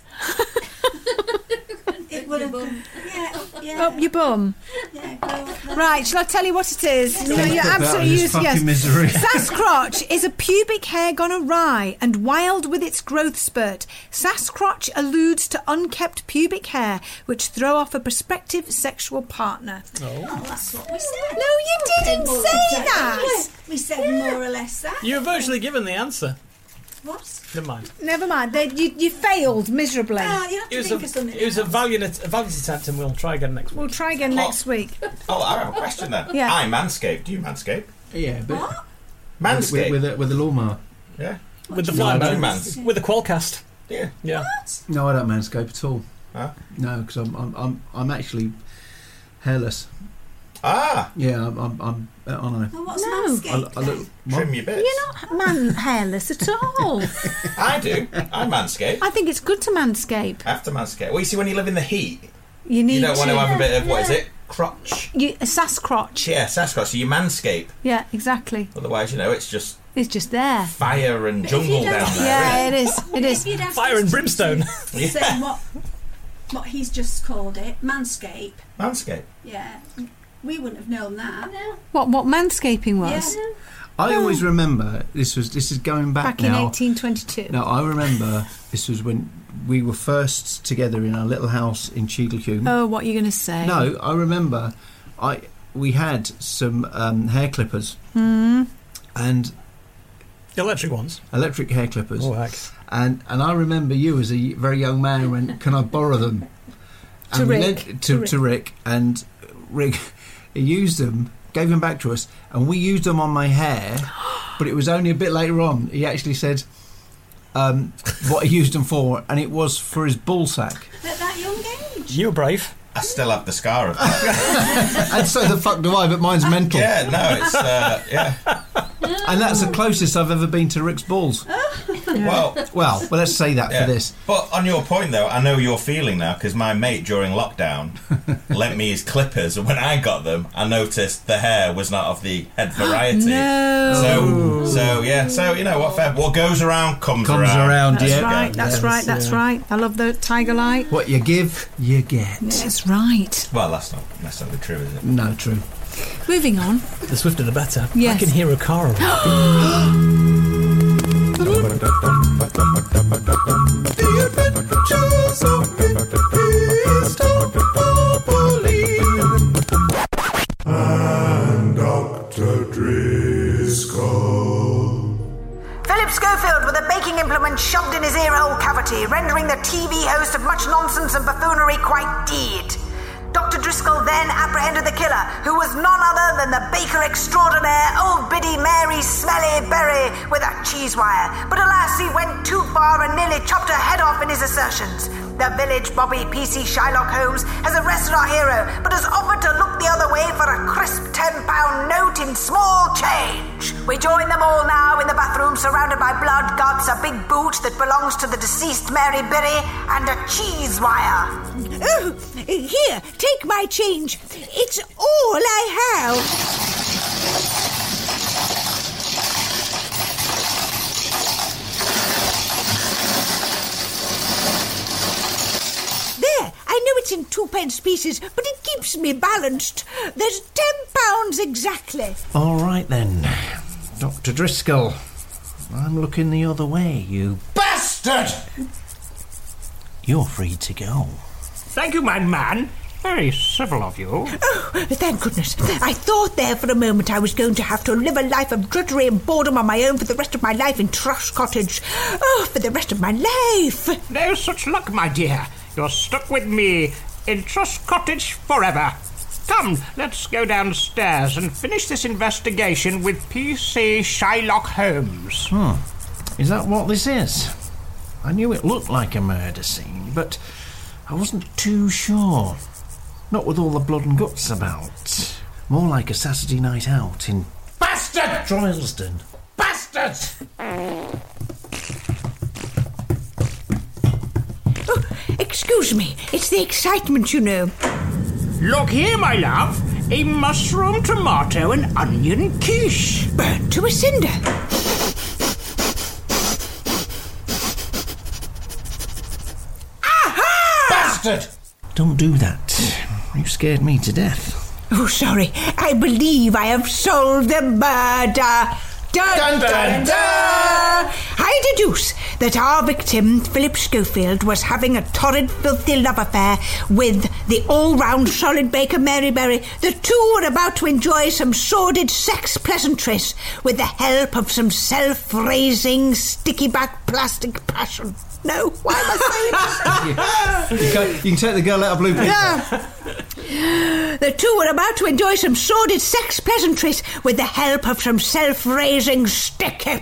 It would have. Yeah. Up your bum. Yeah. Grow Right, shall I tell you what it is? You're Get out of absolutely this useless. fucking misery. Sasquatch is a pubic hair gone awry and wild with its growth spurt. Sasquatch alludes to unkept pubic hair which throw off a prospective sexual partner. Oh, that's what we said. No, you didn't say that. We said more or less that. You've virtually given the answer. What? Never mind. Never mind. You failed miserably. Ah, you have to think of something. It was a else. valiant attempt, and we'll try again next week. We'll try again next week. Oh, I have a question then. Yeah. I manscape. Do you manscape? Yeah, but What? Manscape? with a lawnmower. Yeah. With the No, fly I don't mans. mans. With the Qualcast. Yeah. Yeah. No, I don't manscape at all. Huh? No, because I'm actually hairless. Ah, Yeah, I'm on a. Oh, what's No. manscaped? I look. trim your bits. You're not hairless at all. I do. I manscape. I think it's good to manscape. I have to manscape. Well, you see, when you live in the heat, You need you don't want to to. have a bit of, what is it? Crotch. A Sasquatch. Yeah, Sasquatch. So you manscape. Yeah, exactly. Otherwise, it's just It's just there. fire and jungle don't- down there. Yeah, it is. It If is. you'd asked Fire us and to brimstone. Say what he's just called it, manscape. Manscape. Yeah, we wouldn't have known that. What manscaping was Yeah. I always remember this is going back back in now. 1822. No, I remember this was when we were first together in our little house in Cheadle-Hulme. Oh, what are you going to say? No, I remember we had some hair clippers Hmm. and Electric ones. electric hair clippers. Oh, heck. And I remember you as a very young man went, "Can I borrow them?" To And we Rick. lent- To to Rick, and Rick he used them, gave them back to us, and we used them on my hair. But it was only a bit later on he actually said what he used them for, and it was for his ball sack. At that young age. You were brave. I still have the scar of that. And so the fuck do I, but mine's mental. Yeah, no, it's yeah. And that's the closest I've ever been to Rick's balls. Well, let's say that Yeah. for this. But on your point, though, I know your feeling now because my mate during lockdown lent me his clippers, and when I got them, I noticed the hair was not of the head variety. No. So yeah. So you know what? Fair. What goes around comes around. That's Yeah. right. That's right. That's right. I love the tiger light. What you give, you get. That's right. Well, that's not necessarily true, is it? No, true. Moving on. The swifter the better. Yes. I can hear a car around. The Adventures of Mr. Pauline and Dr. Driscoll. Philip Schofield with a baking implement shoved in his earhole cavity, rendering the TV host of much nonsense and buffoonery quite dead. Dr. Driscoll then apprehended the killer, who was none other than the baker extraordinaire, old Biddy Mary Smelly Berry with a cheese wire. But alas, he went too far and nearly chopped her head off in his assertions. The village Bobby PC Shylock Holmes has arrested our hero, but has offered to look the other way for a crisp £10 note in small change. We join them all now in the bathroom, surrounded by blood, guts, a big boot that belongs to the deceased Mary Berry, and a cheese wire. Oh, here, take my change. It's all I have. There, I know it's in 2p pieces, but it keeps me balanced. There's £10 exactly. All right then, Dr. Driscoll. I'm looking the other way, you bastard! You're free to go. Thank you, my man. Very civil of you. Oh, thank goodness. I thought there for a moment I was going to have to live a life of drudgery and boredom on my own for the rest of my life in Trush Cottage. Oh, for the rest of my life. No such luck, my dear. You're stuck with me in Trush Cottage forever. Come, let's go downstairs and finish this investigation with PC Shylock Holmes. Is that what this is? I knew it looked like a murder scene, but I wasn't too sure. Not with all the blood and guts about. More like a Saturday night out in... Bastard! Droylsden. Bastard! Oh, excuse me. It's the excitement, you know. Look here, my love. A mushroom, tomato and onion quiche. Burnt to a cinder. Bastard! Don't do that. You scared me to death. Oh, sorry. I believe I have solved the murder. Dun, dun, dun, dun. I deduce that our victim, Philip Schofield, was having a torrid, filthy love affair with the all-round solid baker Mary Berry. The two were about to enjoy some sordid sex pleasantries with the help of some self-raising, sticky-back plastic passion. No, why am I saying this? You can take the girl out of blue paper. Yeah. The two were about to enjoy some sordid sex pleasantries with the help of some self-raising sticky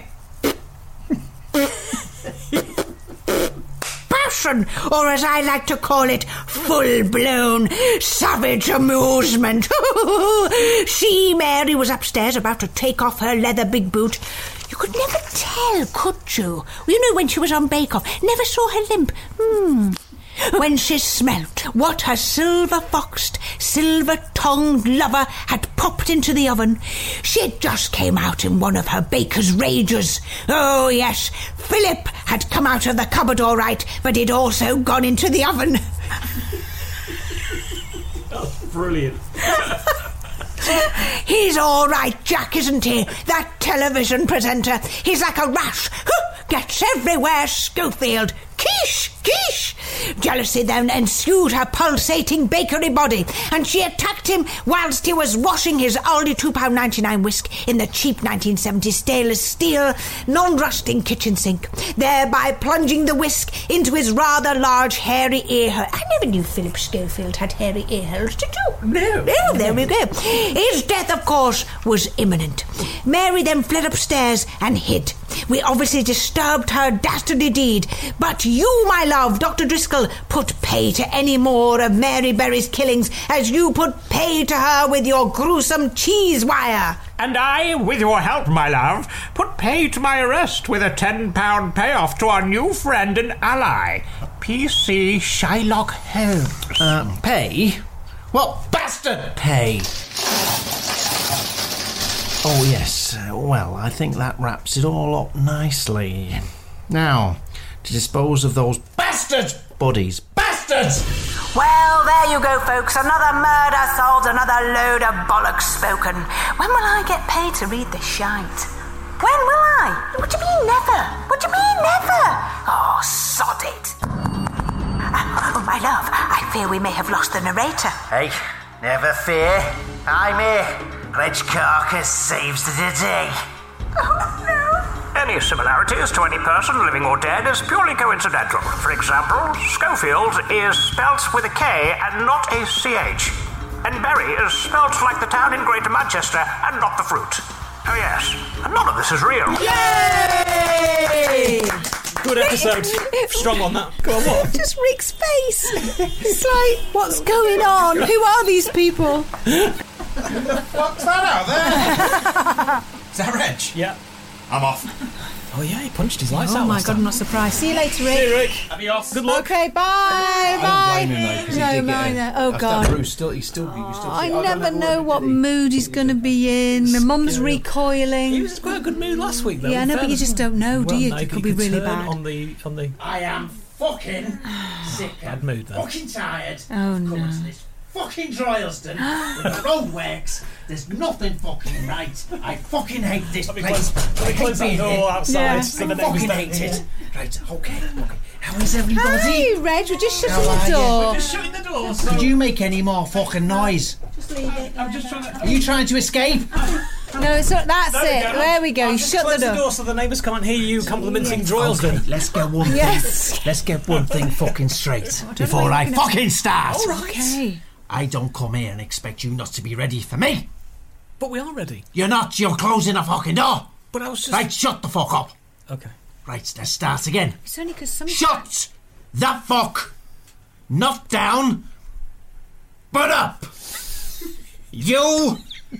passion, or as I like to call it, full-blown savage amusement. She, Mary, was upstairs about to take off her leather big boot. You could never tell, could you? You know, when she was on Bake Off, never saw her limp. When she smelt what her silver-foxed, silver-tongued lover had popped into the oven, she had just came out in one of her baker's rages. Oh, yes, Philip had come out of the cupboard all right, but he'd also gone into the oven. That's brilliant. He's all right, Jack, isn't he? That television presenter. He's like a rash. Gets everywhere, Schofield. Quiche! Quiche! Jealousy then ensued her pulsating bakery body, and she attacked him whilst he was washing his Aldi £2.99 whisk in the cheap 1970s stainless steel, non-rusting kitchen sink, thereby plunging the whisk into his rather large hairy earhole. I never knew Philip Schofield had hairy earholes, did you? No. Oh, there we go. His death, of course, was imminent. Mary then fled upstairs and hid. We obviously disturbed her dastardly deed, but you, my love, Dr. Driscoll, put pay to any more of Mary Berry's killings as you put pay to her with your gruesome cheese wire. And I, with your help, my love, put pay to my arrest with a £10 payoff to our new friend and ally, PC Shylock Holmes. Pay? What bastard pay? Oh, yes. Well, I think that wraps it all up nicely. Now, to dispose of those bastard bodies. Bastards! Well, there you go, folks. Another murder solved, another load of bollocks spoken. When will I get paid to read the shite? When will I? What do you mean never? What do you mean never? Oh, sod it. Oh, my love, I fear we may have lost the narrator. Hey, never fear. I'm here. Reg Carcass saves the day. Any similarities to any person, living or dead, is purely coincidental. For example, Schofield is spelt with a K and not a CH. And Bury is spelt like the town in Greater Manchester and not the fruit. Oh yes, and none of this is real. Yay! Good episode. Strong on that. Go on, what? Just Rick's face. It's like, what's going on? Who are these people? What's that out there? Is that Reg? Yeah. I'm off. Oh yeah, he punched his lights out. Oh my last God, time. I'm not surprised. See you later, Rick. See you, Rick. Adios. Good luck. Okay, bye. I Bye. don't blame him though, 'cause he No, did get mine. a- Oh that God. Bruce still. I never know what mood he's going to be in. My mum's recoiling. He was in quite a good mood last week, though. Yeah, I know, but you just don't know, do Well, you? no, It could he be really turn bad. On the. I am fucking sick Bad and mood, then. fucking tired. Oh, no. Coming to this fucking Droylsden with the roadworks. There's nothing fucking right. I fucking hate this place. Let me close that door outside. Yeah. So the I neighbours fucking don't hate hear. it. Right, okay. How is everybody? Hi, Reg. We're just shutting How are the you? door. Just shutting the door. So Could you make any more fucking noise? Just leave it. I'm just trying to. Are you trying to escape? No, it's not, that's it. There we go. I'll You just shut the close the door. door so the neighbours can't hear you complimenting Okay, Droylsden. let's get one thing. Yes. Let's get one thing fucking straight before what I you're gonna- fucking start. All right. Okay. I don't come here and expect you not to be ready for me. But we are ready. You're not. You're closing the fucking door. But I was just. Right, shut the fuck up. Okay. Right, let's start again. It's only because some. Shut the fuck. Not down, but up. You.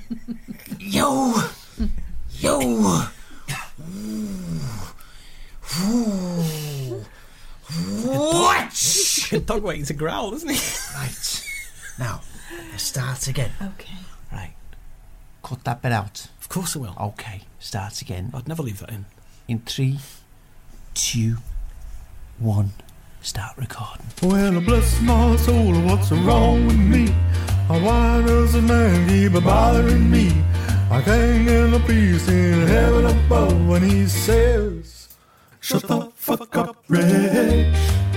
What? Good dog waiting to growl, isn't he? Right. Now, let's start again. Okay. Right. Cut that bit out. Of course I will. Okay, start again. I'd never leave that in. In 3, 2, 1, start recording. Well, bless my soul, what's wrong with me? Why does a man keep bothering me? I can't get no peace in heaven above when he says, shut the fuck up, Reg,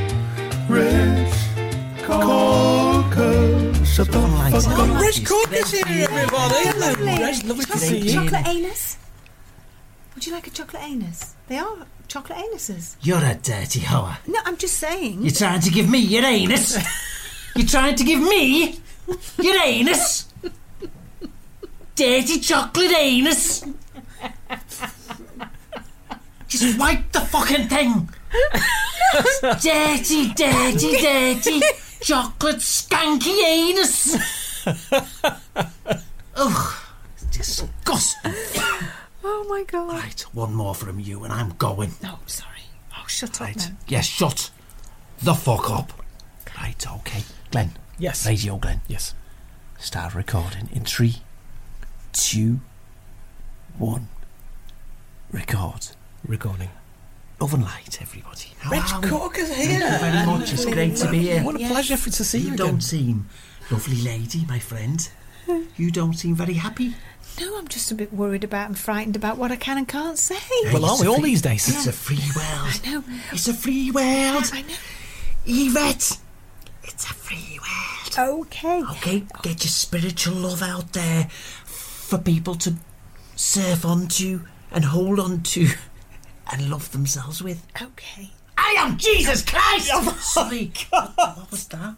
Corker, shut the fuck up. Reg Corker's here, everybody. Hello, Reg. Lovely to see you. Chocolate anus? Would you like a chocolate anus? They are chocolate anuses. You're a dirty hoe. No, I'm just saying. You're trying to give me your anus? You're trying to give me your anus? Dirty chocolate anus? Just wipe the fucking thing. Dirty chocolate skanky anus. Ugh, it's disgusting. Oh my God. Right, one more from you and I'm going. No, sorry. Oh, shut up Right, then. yes, shut the fuck up. Right, okay. Glenn. Yes. Radio Glenn. Yes. Start recording in 3, 2, 1. Record. Recording. Love and light, everybody. How Reg are we? Corker's here. Thank you very much. It's great to be here. What a pleasure to see you again. don't seem lovely lady, my friend. You don't seem very happy. No, I'm just a bit worried about and frightened about what I can and can't say. Well, aren't we all these days? It's a free world. I know. It's a free world. I know. Yvette, it's a free world. Okay. Okay, get your spiritual love out there for people to surf onto and hold on to and love themselves with. Okay. I am Jesus Christ! Sorry. What was that?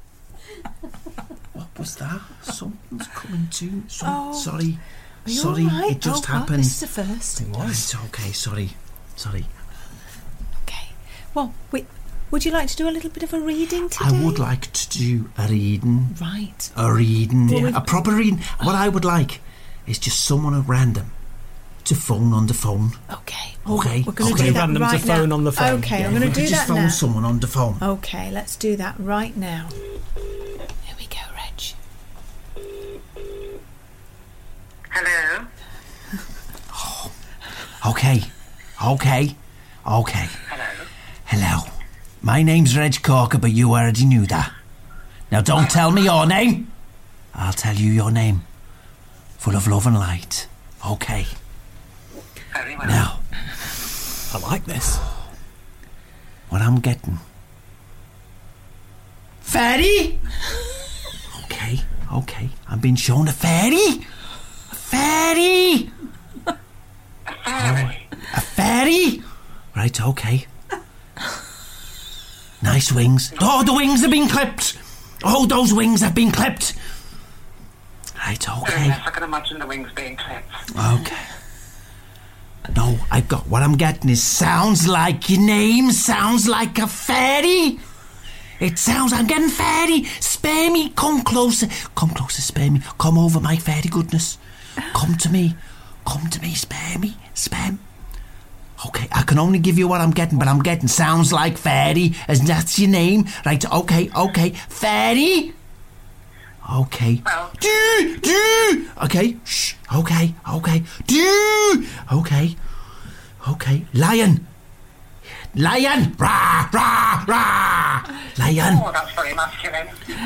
What was that? Something's coming to. Sorry. Are you Sorry, all right? it just Oh, God, happened. this is a first. Right, okay, sorry. Okay. Well, would you like to do a little bit of a reading today? I would like to do a reading. Right. A reading. Well, A proper reading. What I would like is just someone at random to phone on the phone. Okay. Okay. We're going to do that Random to right phone now. on the phone. Okay, Yeah, I'm going we to could do just that phone now. someone on the phone. Okay, let's do that right now. Here we go, Reg. Hello? Okay. Hello. My name's Reg Corker, but you already knew that. Now don't tell me your name. I'll tell you your name. Full of love and light. Okay. Very well. Now, I like this. what I'm getting. Fairy? Okay. I'm being shown a fairy. A fairy. A fairy? Right, okay. Nice wings. Oh, the wings have been clipped. Oh, those wings have been clipped. Right, okay. Yes, I can imagine the wings being clipped. Okay. No, I've got what I'm getting is sounds like your name, sounds like a fairy. It sounds, I'm getting fairy. Spare me, come closer. Come closer, spare me. Come over, my fairy goodness. Come to me, spare me, spare me. Okay, I can only give you what I'm getting, but I'm getting sounds like fairy, as that's your name. Right, okay, fairy. Okay. Do. Okay, shh, okay. Do. Okay, lion. Rah. Lion. Oh, that's very masculine.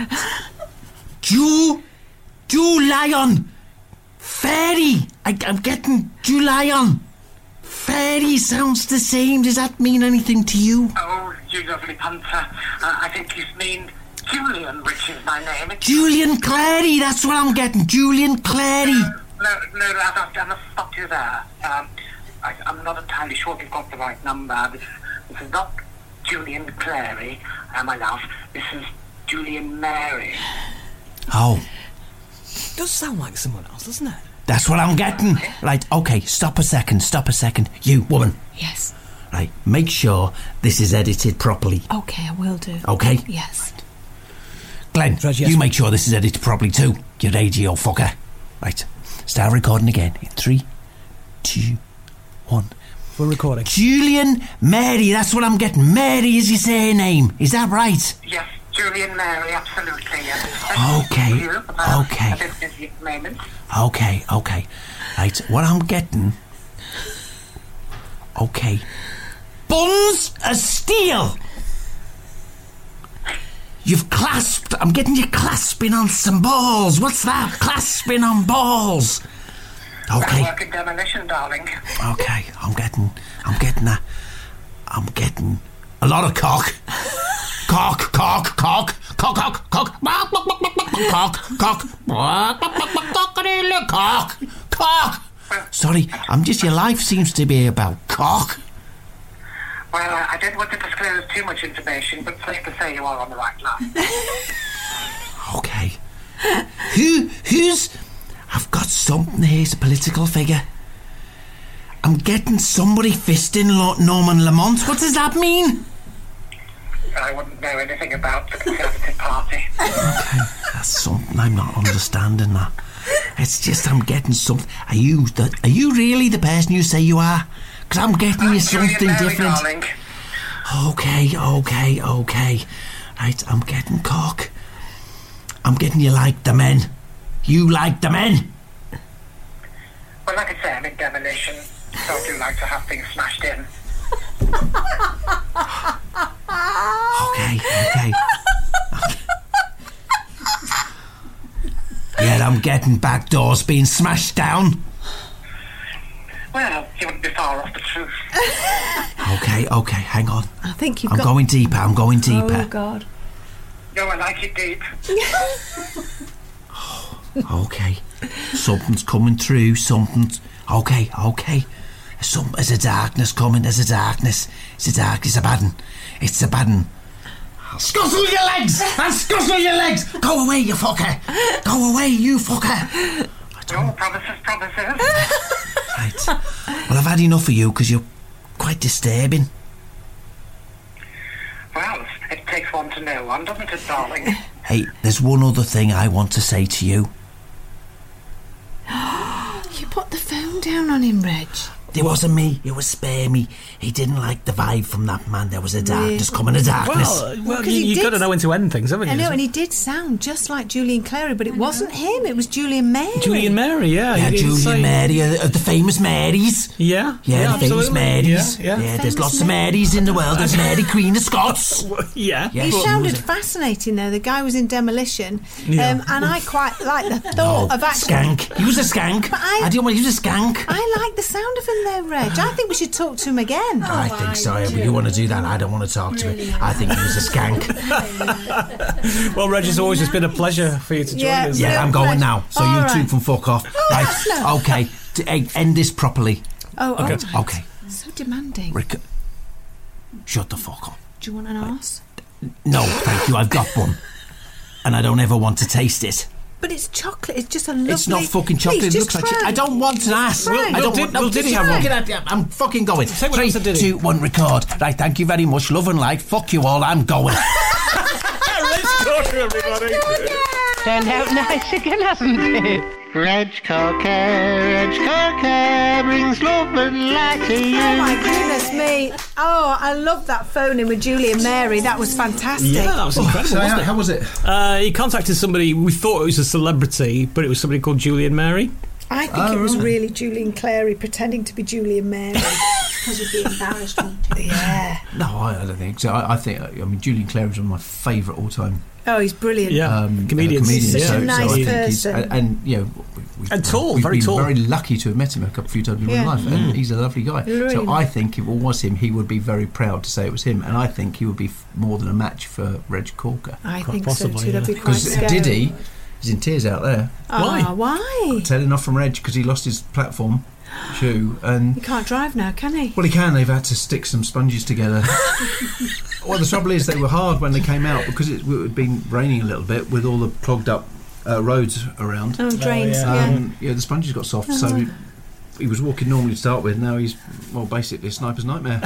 Do lion. Fairy. I'm getting do lion. Fairy sounds the same. Does that mean anything to you? Oh, you lovely punter. I think you mean Julian, which is my name. Julian Clary, that's what I'm getting. Julian Clary. No, I must stop you there. I'm not entirely sure if you've got the right number. This is not Julian Clary, my love. This is Julian Mary. Oh. It does sound like someone else, doesn't it? That's what I'm getting. Right, okay, stop a second. You, woman. Yes. Right, make sure this is edited properly. Okay, I will do. Okay? Yes. Glenn, yes. you make sure this is edited properly too, you radio fucker. Right, start recording again in 3, 2, 1. We're recording. Julian Mary, that's what I'm getting. Mary is your surname, is that right? Yes, Julian Mary, absolutely. Okay. A bit busy at the moment. Okay. Right, what I'm getting... Okay. Buns of steel! You've clasped... I'm getting you clasping on some balls. What's that? Clasping on balls. Okay. Work in demolition, darling. Okay, I'm getting a lot of cock. Cock. Sorry, your life seems to be about cock. Well, I didn't want to disclose too much information, but safe to say you are on the right line. Okay. Who's... I've got something here, it's a political figure. I'm getting somebody fisting Norman Lamont. What does that mean? I wouldn't know anything about the Conservative Party. Okay, that's something I'm not understanding that. It's just I'm getting something. Are you really the person you say you are? Because I'm getting you something different. Darling. Okay. Right, I'm getting cock. I'm getting you like the men. You like the men? Well, like I say, I'm in demolition, so I do like to have things smashed in. Okay. Yeah, I'm getting back doors being smashed down. Well, you wouldn't be far off the truth. Okay, hang on. I think I'm going deeper. Oh, God. No, I like it deep. Okay. Something's coming through. Okay. There's a darkness coming. It's a bad one. It's a bad one. Scuttle your legs! Go away, you fucker! No, promises. Right. Well, I've had enough of you because you're quite disturbing. Well, it takes one to know one, doesn't it, darling? Hey, there's one other thing I want to say to you. You put the phone down on him, Reg. It wasn't me, it was Spare Me. He didn't like the vibe from that man. There was a darkness coming, a darkness. Well, you've got to know when to end things, haven't you? I know, and he did sound just like Julian Clary, but it wasn't him, it was Julian Mary. Julian Mary, yeah. Yeah, Julian Mary, the famous Marys. Yeah, the famous Marys. Yeah, there's lots of Marys in the world. There's Mary, Queen of Scots. Yeah. He sounded fascinating, though. The guy was in demolition. And I quite like the thought of actually... Skank. He was a skank. But he was a skank. I like the sound of him, though, Reg? I think we should talk to him again. I think so. But you want to do that? I don't want to talk to him. I think he was a skank. Well, Reg, it's always just been a pleasure for you to join us. Yeah, I'm going now. So All you right. two can fuck off. Right? no. Okay. End this properly. Oh, Okay. all right. Okay. So demanding. Rick, shut the fuck up. Do you want an arse? No, thank you. I've got one, and I don't ever want to taste it. But it's chocolate. It's just a lovely... It's not fucking chocolate. Please, it looks just like shit. try. I don't want an ass. Try. I don't Will want... No, Diddy just have try. one? I'm fucking going. Say what 3, else I did. 2, 1, record. Right, thank you very much. Love and light. Fuck you all. I'm going. Let's go to everybody. Turned out nice again, hasn't it? Reg Cocker brings love and light to you. Oh, my goodness me. Oh, I love that phone in with Julie and Mary. That was fantastic. Yeah, that was incredible, So wasn't it? how was it? He contacted somebody, we thought it was a celebrity, but it was somebody called Julie and Mary. I think it was really Julie and Clary pretending to be Julie and Mary. Because you'd be embarrassed, wouldn't you? Yeah. No, I don't think so. I think, Julian Clare is one of my favourite all-time Oh, he's brilliant. comedians. He's such a nice I think person. and And tall, we've very been tall. very lucky to have met him a few times in Yeah. real life, and he's a lovely guy. Really So I nice. think if it was him, he would be very proud to say it was him, and I think he would be more than a match for Reg Corker. I Quite think possibly, so too. That'd be quite Because scary. Diddy is in tears out there. Ah, why? Telling off from Reg because he lost his platform shoe, and He can't drive now, can he? well, he can. They've had to stick some sponges together. Well, the trouble is they were hard when they came out because it had been raining a little bit with all the clogged up roads around. Oh, drains, yeah. The sponges got soft, so he was walking normally to start with. Now he's, well, basically a sniper's nightmare.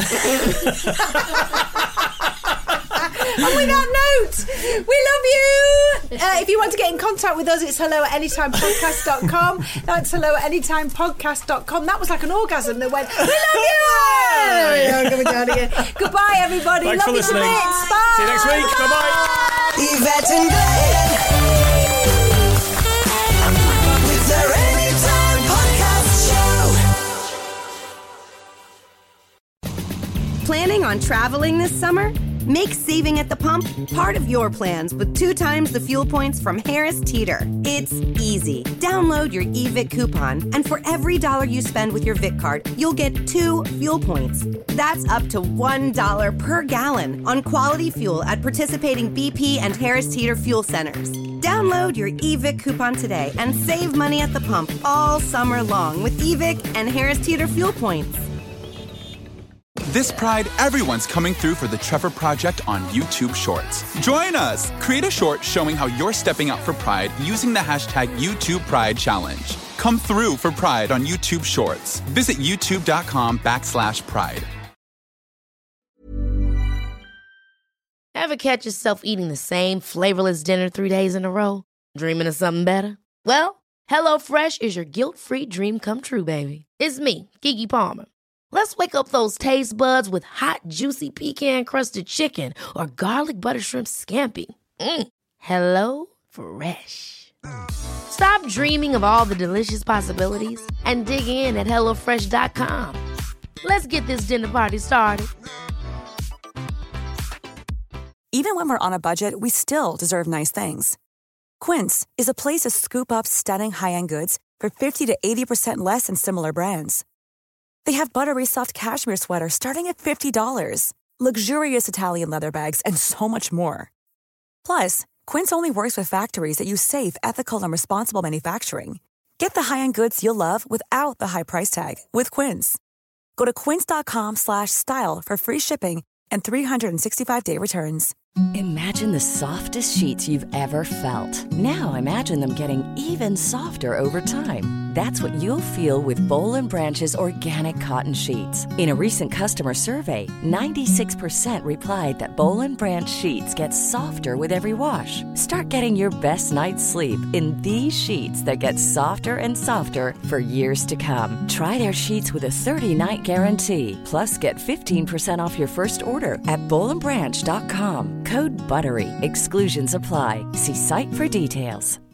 And with that note, we love you. If you want to get in contact with us, it's hello@anytimepodcast.com. That's hello@anytimepodcast.com. That was like an orgasm that went, we love you. Coming down again. Goodbye, everybody. Thanks love for you to listening. bits. Bye. See you next week. Bye-bye. Yvette and Glenn. With their Anytime Podcast Show. Planning on traveling this summer? Make saving at the pump part of your plans with 2 times the fuel points from Harris Teeter. It's easy. Download your eVic coupon, and for every $1 you spend with your Vic card, you'll get 2 fuel points. That's up to $1 per gallon on quality fuel at participating BP and Harris Teeter fuel centers. Download your eVic coupon today and save money at the pump all summer long with eVic and Harris Teeter fuel points. This Pride, everyone's coming through for the Trevor Project on YouTube Shorts. Join us! Create a short showing how you're stepping out for Pride using the hashtag YouTube Pride Challenge. Come through for Pride on YouTube Shorts. Visit youtube.com/pride. Ever catch yourself eating the same flavorless dinner 3 days in a row? Dreaming of something better? Well, HelloFresh is your guilt-free dream come true, baby. It's me, Keke Palmer. Let's wake up those taste buds with hot, juicy pecan-crusted chicken or garlic butter shrimp scampi. Hello Fresh. Stop dreaming of all the delicious possibilities and dig in at HelloFresh.com. Let's get this dinner party started. Even when we're on a budget, we still deserve nice things. Quince is a place to scoop up stunning high-end goods for 50 to 80% less than similar brands. They have buttery soft cashmere sweaters starting at $50, luxurious Italian leather bags, and so much more. Plus, Quince only works with factories that use safe, ethical, and responsible manufacturing. Get the high-end goods you'll love without the high price tag with Quince. Go to quince.com/style for free shipping and 365-day returns. Imagine the softest sheets you've ever felt. Now imagine them getting even softer over time. That's what you'll feel with Boll & Branch's organic cotton sheets. In a recent customer survey, 96% replied that Boll & Branch sheets get softer with every wash. Start getting your best night's sleep in these sheets that get softer and softer for years to come. Try their sheets with a 30-night guarantee. Plus, get 15% off your first order at bollandbranch.com. Code BUTTERY. Exclusions apply. See site for details.